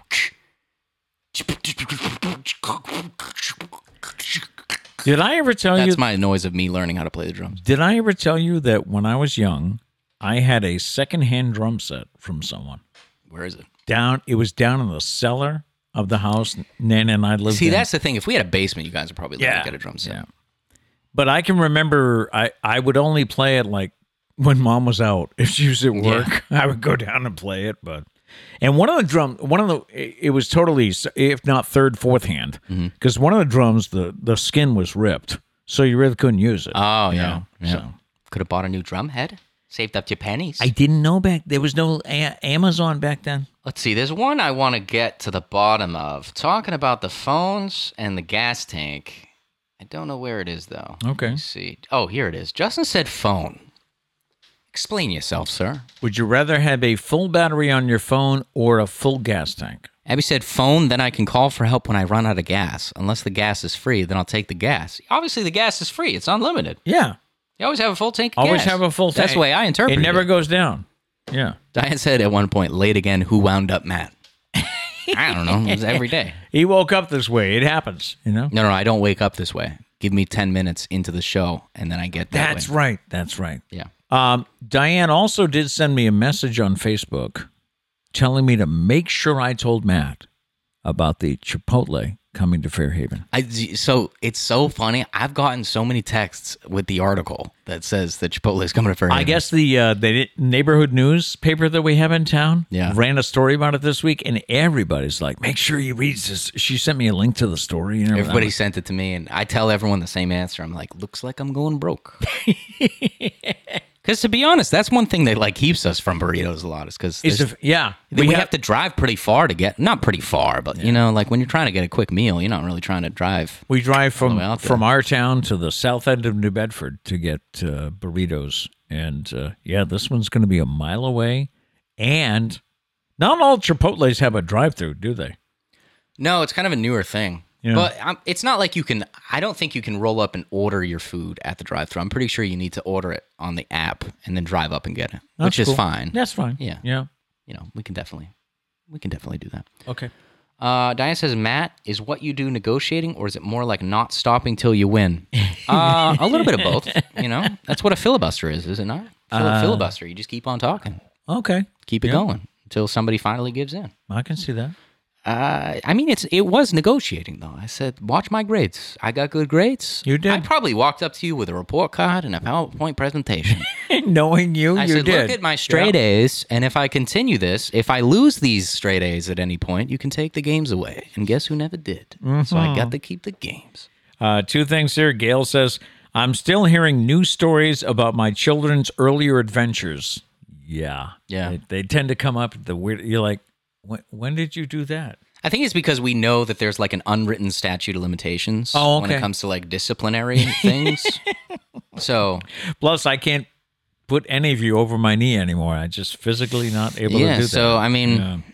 Did I ever tell you? That's my noise of me learning how to play the drums. Did I ever tell you that when I was young, I had a secondhand drum set from someone? Where is it? It was down in the cellar of the house Nana and I lived in. See, that's the thing. If we had a basement, you guys would probably let me get a drum set. Yeah. But I can remember I would only play it like when Mom was out. If she was at work, I would go down and play it. And it was totally, if not third, fourth hand, because one of the drums, the skin was ripped, so you really couldn't use it. Oh, yeah. So. Could have bought a new drum head, saved up your pennies. I didn't know there was no Amazon back then. Let's see, there's one I want to get to the bottom of. Talking about the phones and the gas tank. I don't know where it is, though. Okay. Let's see. Oh, here it is. Justin said phone. Explain yourself, sir. Would you rather have a full battery on your phone or a full gas tank? Abby said, phone, then I can call for help when I run out of gas. Unless the gas is free, then I'll take the gas. Obviously, the gas is free. It's unlimited. Yeah. You always have a full tank of Always gas. have a full tank. That's the way I interpret it. It never goes down. Yeah. Diane said at one point, late again, who wound up Matt? I don't know. It was every day. He woke up this way. It happens, you know? No, I don't wake up this way. Give me 10 minutes into the show, and then I get that That's way. right. That's right. Yeah. Diane also did send me a message on Facebook telling me to make sure I told Matt about the Chipotle coming to Fairhaven. So it's so funny. I've gotten so many texts with the article that says that Chipotle is coming to Fairhaven. I guess the neighborhood newspaper that we have in town ran a story about it this week, and everybody's like, make sure you read this. She sent me a link to the story. And everybody sent it to me, and I tell everyone the same answer. I'm like, looks like I'm going broke. Because to be honest, that's one thing that like keeps us from burritos a lot is because we have to drive pretty far to get, not pretty far, but you know, like when you're trying to get a quick meal, you're not really trying to drive. We drive from our town to the south end of New Bedford to get burritos. And this one's going to be a mile away. And not all Chipotles have a drive-through, do they? No, it's kind of a newer thing. Yeah. But it's not like I don't think you can roll up and order your food at the drive-thru. I'm pretty sure you need to order it on the app and then drive up and get it, which is fine. That's fine. Yeah. Yeah. You know, we can definitely do that. Okay. Diane says, Matt, is what you do negotiating, or is it more like not stopping till you win? A little bit of both. You know, that's what a filibuster is it not? Filibuster. You just keep on talking. Okay. Keep it going until somebody finally gives in. I can see that. I mean, it was negotiating, though. I said, watch my grades. I got good grades. You did. I probably walked up to you with a report card and a PowerPoint presentation. Knowing you, I said, look at my straight A's, and if I continue this, if I lose these straight A's at any point, you can take the games away. And guess who never did? Mm-hmm. So I got to keep the games. Two things here. Gail says, I'm still hearing new stories about my children's earlier adventures. Yeah. They tend to come up at the weird. You're like, when did you do that? I think it's because we know that there's like an unwritten statute of limitations when it comes to like disciplinary things. So, plus I can't put any of you over my knee anymore. I'm just physically not able to do that. So I mean,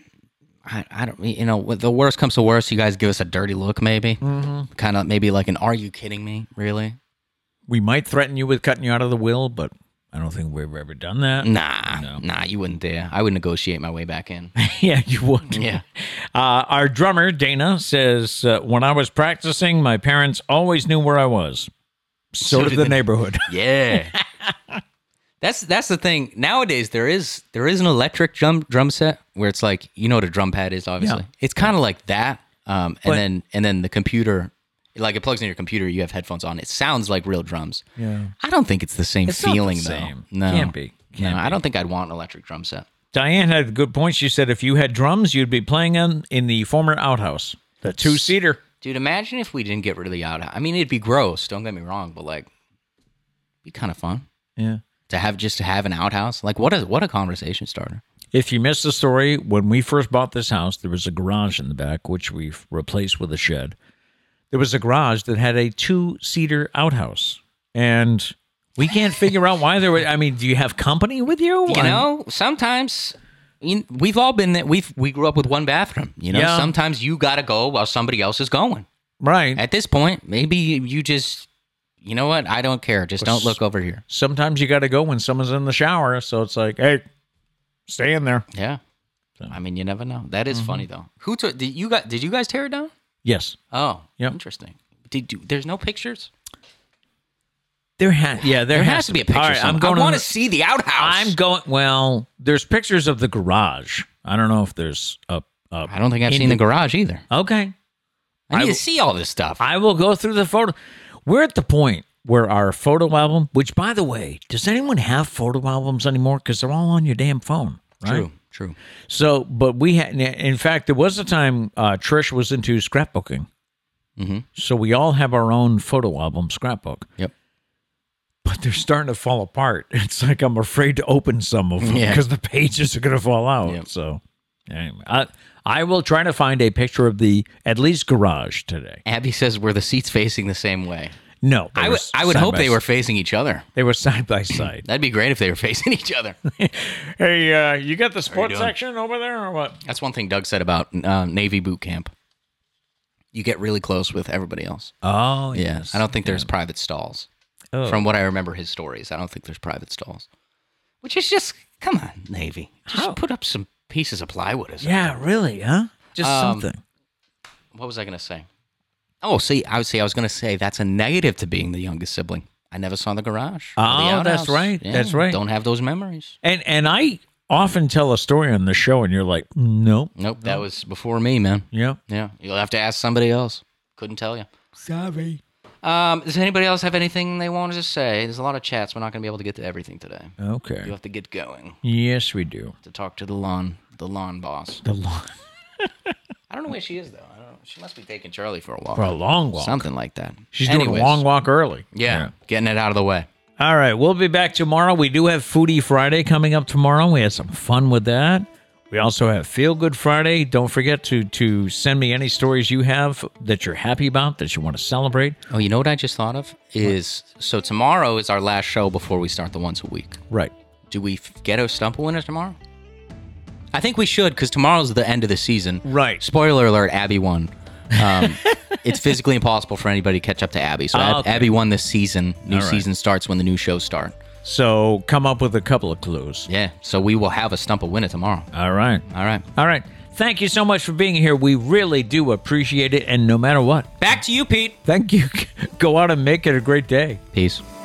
I don't. You know, the worst comes to worst, you guys give us a dirty look, maybe, kind of maybe like an "Are you kidding me?" Really. We might threaten you with cutting you out of the will, but I don't think we've ever done that. Nah, you wouldn't dare. I would negotiate my way back in. Yeah, you would. Yeah. Our drummer, Dana, says, when I was practicing, my parents always knew where I was. So did the neighborhood. Yeah. That's the thing. Nowadays, there is an electric drum set where it's like, you know what a drum pad is, obviously. Yeah. It's kind of like that. And then the computer... Like it plugs in your computer, you have headphones on. It sounds like real drums. Yeah, I don't think it's the same feeling, not the same. Though. No, can't be. I don't think I'd want an electric drum set. Diane had a good point. She said if you had drums, you'd be playing them in the former outhouse, the 2-seater. Dude, imagine if we didn't get rid of the outhouse. I mean, it'd be gross. Don't get me wrong, but like, it'd be kind of fun. Yeah, to have an outhouse. Like, what a conversation starter. If you missed the story, when we first bought this house, there was a garage in the back, which we've replaced with a shed. There was a garage that had a 2-seater outhouse, and we can't figure out why there were. I mean, do you have company with you? You know, sometimes we've all been there. We grew up with one bathroom. You know, sometimes you got to go while somebody else is going. Right. At this point, maybe you just, you know what? I don't care. Just don't look over here. Sometimes you got to go when someone's in the shower, so it's like, hey, stay in there. Yeah. So. I mean, you never know. That is funny though. Did you guys tear it down? Yes. Oh, interesting. There's no pictures? There has to be a picture. Right, I want to see the outhouse. There's pictures of the garage. I don't know if there's a I don't think I've seen the garage either. Okay. I need to see all this stuff. I will go through the photo. We're at the point where our photo album, which, by the way, does anyone have photo albums anymore? Because they're all on your damn phone, right? True. So, but we had, in fact, there was a time Trish was into scrapbooking. Mm-hmm. So we all have our own photo album scrapbook. Yep. But they're starting to fall apart. It's like I'm afraid to open some of them because the pages are going to fall out. Yep. So, anyway, I will try to find a picture of the at least garage today. Abby says, were the seats facing the same way? No, I would hope they were facing each other. They were side by side. That'd be great if they were facing each other. Hey, you got the sports doing? section over there or what? That's one thing Doug said about Navy boot camp. You get really close with everybody else. Oh, Yeah, yes. I don't think there's private stalls. Oh. From what I remember his stories, I don't think there's private stalls. Which is just, come on, Navy. Just How? put up some pieces of plywood or something. Yeah, really, huh? Just something. What was I going to say? Oh, see, I was going to say that's a negative to being the youngest sibling. I never saw the garage. or the Oh, that's outhouse. right. Yeah, That's right. Don't have those memories. And I often tell a story on the show, and you're like, nope. Nope, that was before me, man. Yeah. Yeah, you'll have to ask somebody else. Couldn't tell you. Sorry. Does anybody else have anything they wanted to say? There's a lot of chats. We're not going to be able to get to everything today. Okay. You have to get going Yes, we do. to talk to the lawn boss. The long, I don't know where she is, though. I don't know. She must be taking Charlie for a walk. for a long walk. Something like that. She's doing Anyways, a long walk early. Yeah, getting it out of the way. All right, we'll be back tomorrow. We do have Foodie Friday coming up tomorrow. We had some fun with that. We also have Feel Good Friday. Don't forget to send me any stories you have that you're happy about, that you want to celebrate. Oh, you know what I just thought of? So tomorrow is our last show before we start the once a week. Right. Do we get a stump winner tomorrow? I think we should, because tomorrow's the end of the season. Right. Spoiler alert, Abby won. It's physically impossible for anybody to catch up to Abby. So Okay. Abby won this season. New All right. season starts when the new shows start. So come up with a couple of clues. Yeah, so we will have a stump of winner tomorrow. All right. All right. All right. Thank you so much for being here. We really do appreciate it. And no matter what, Back to you, Pete. thank you. Go out and make it a great day. Peace.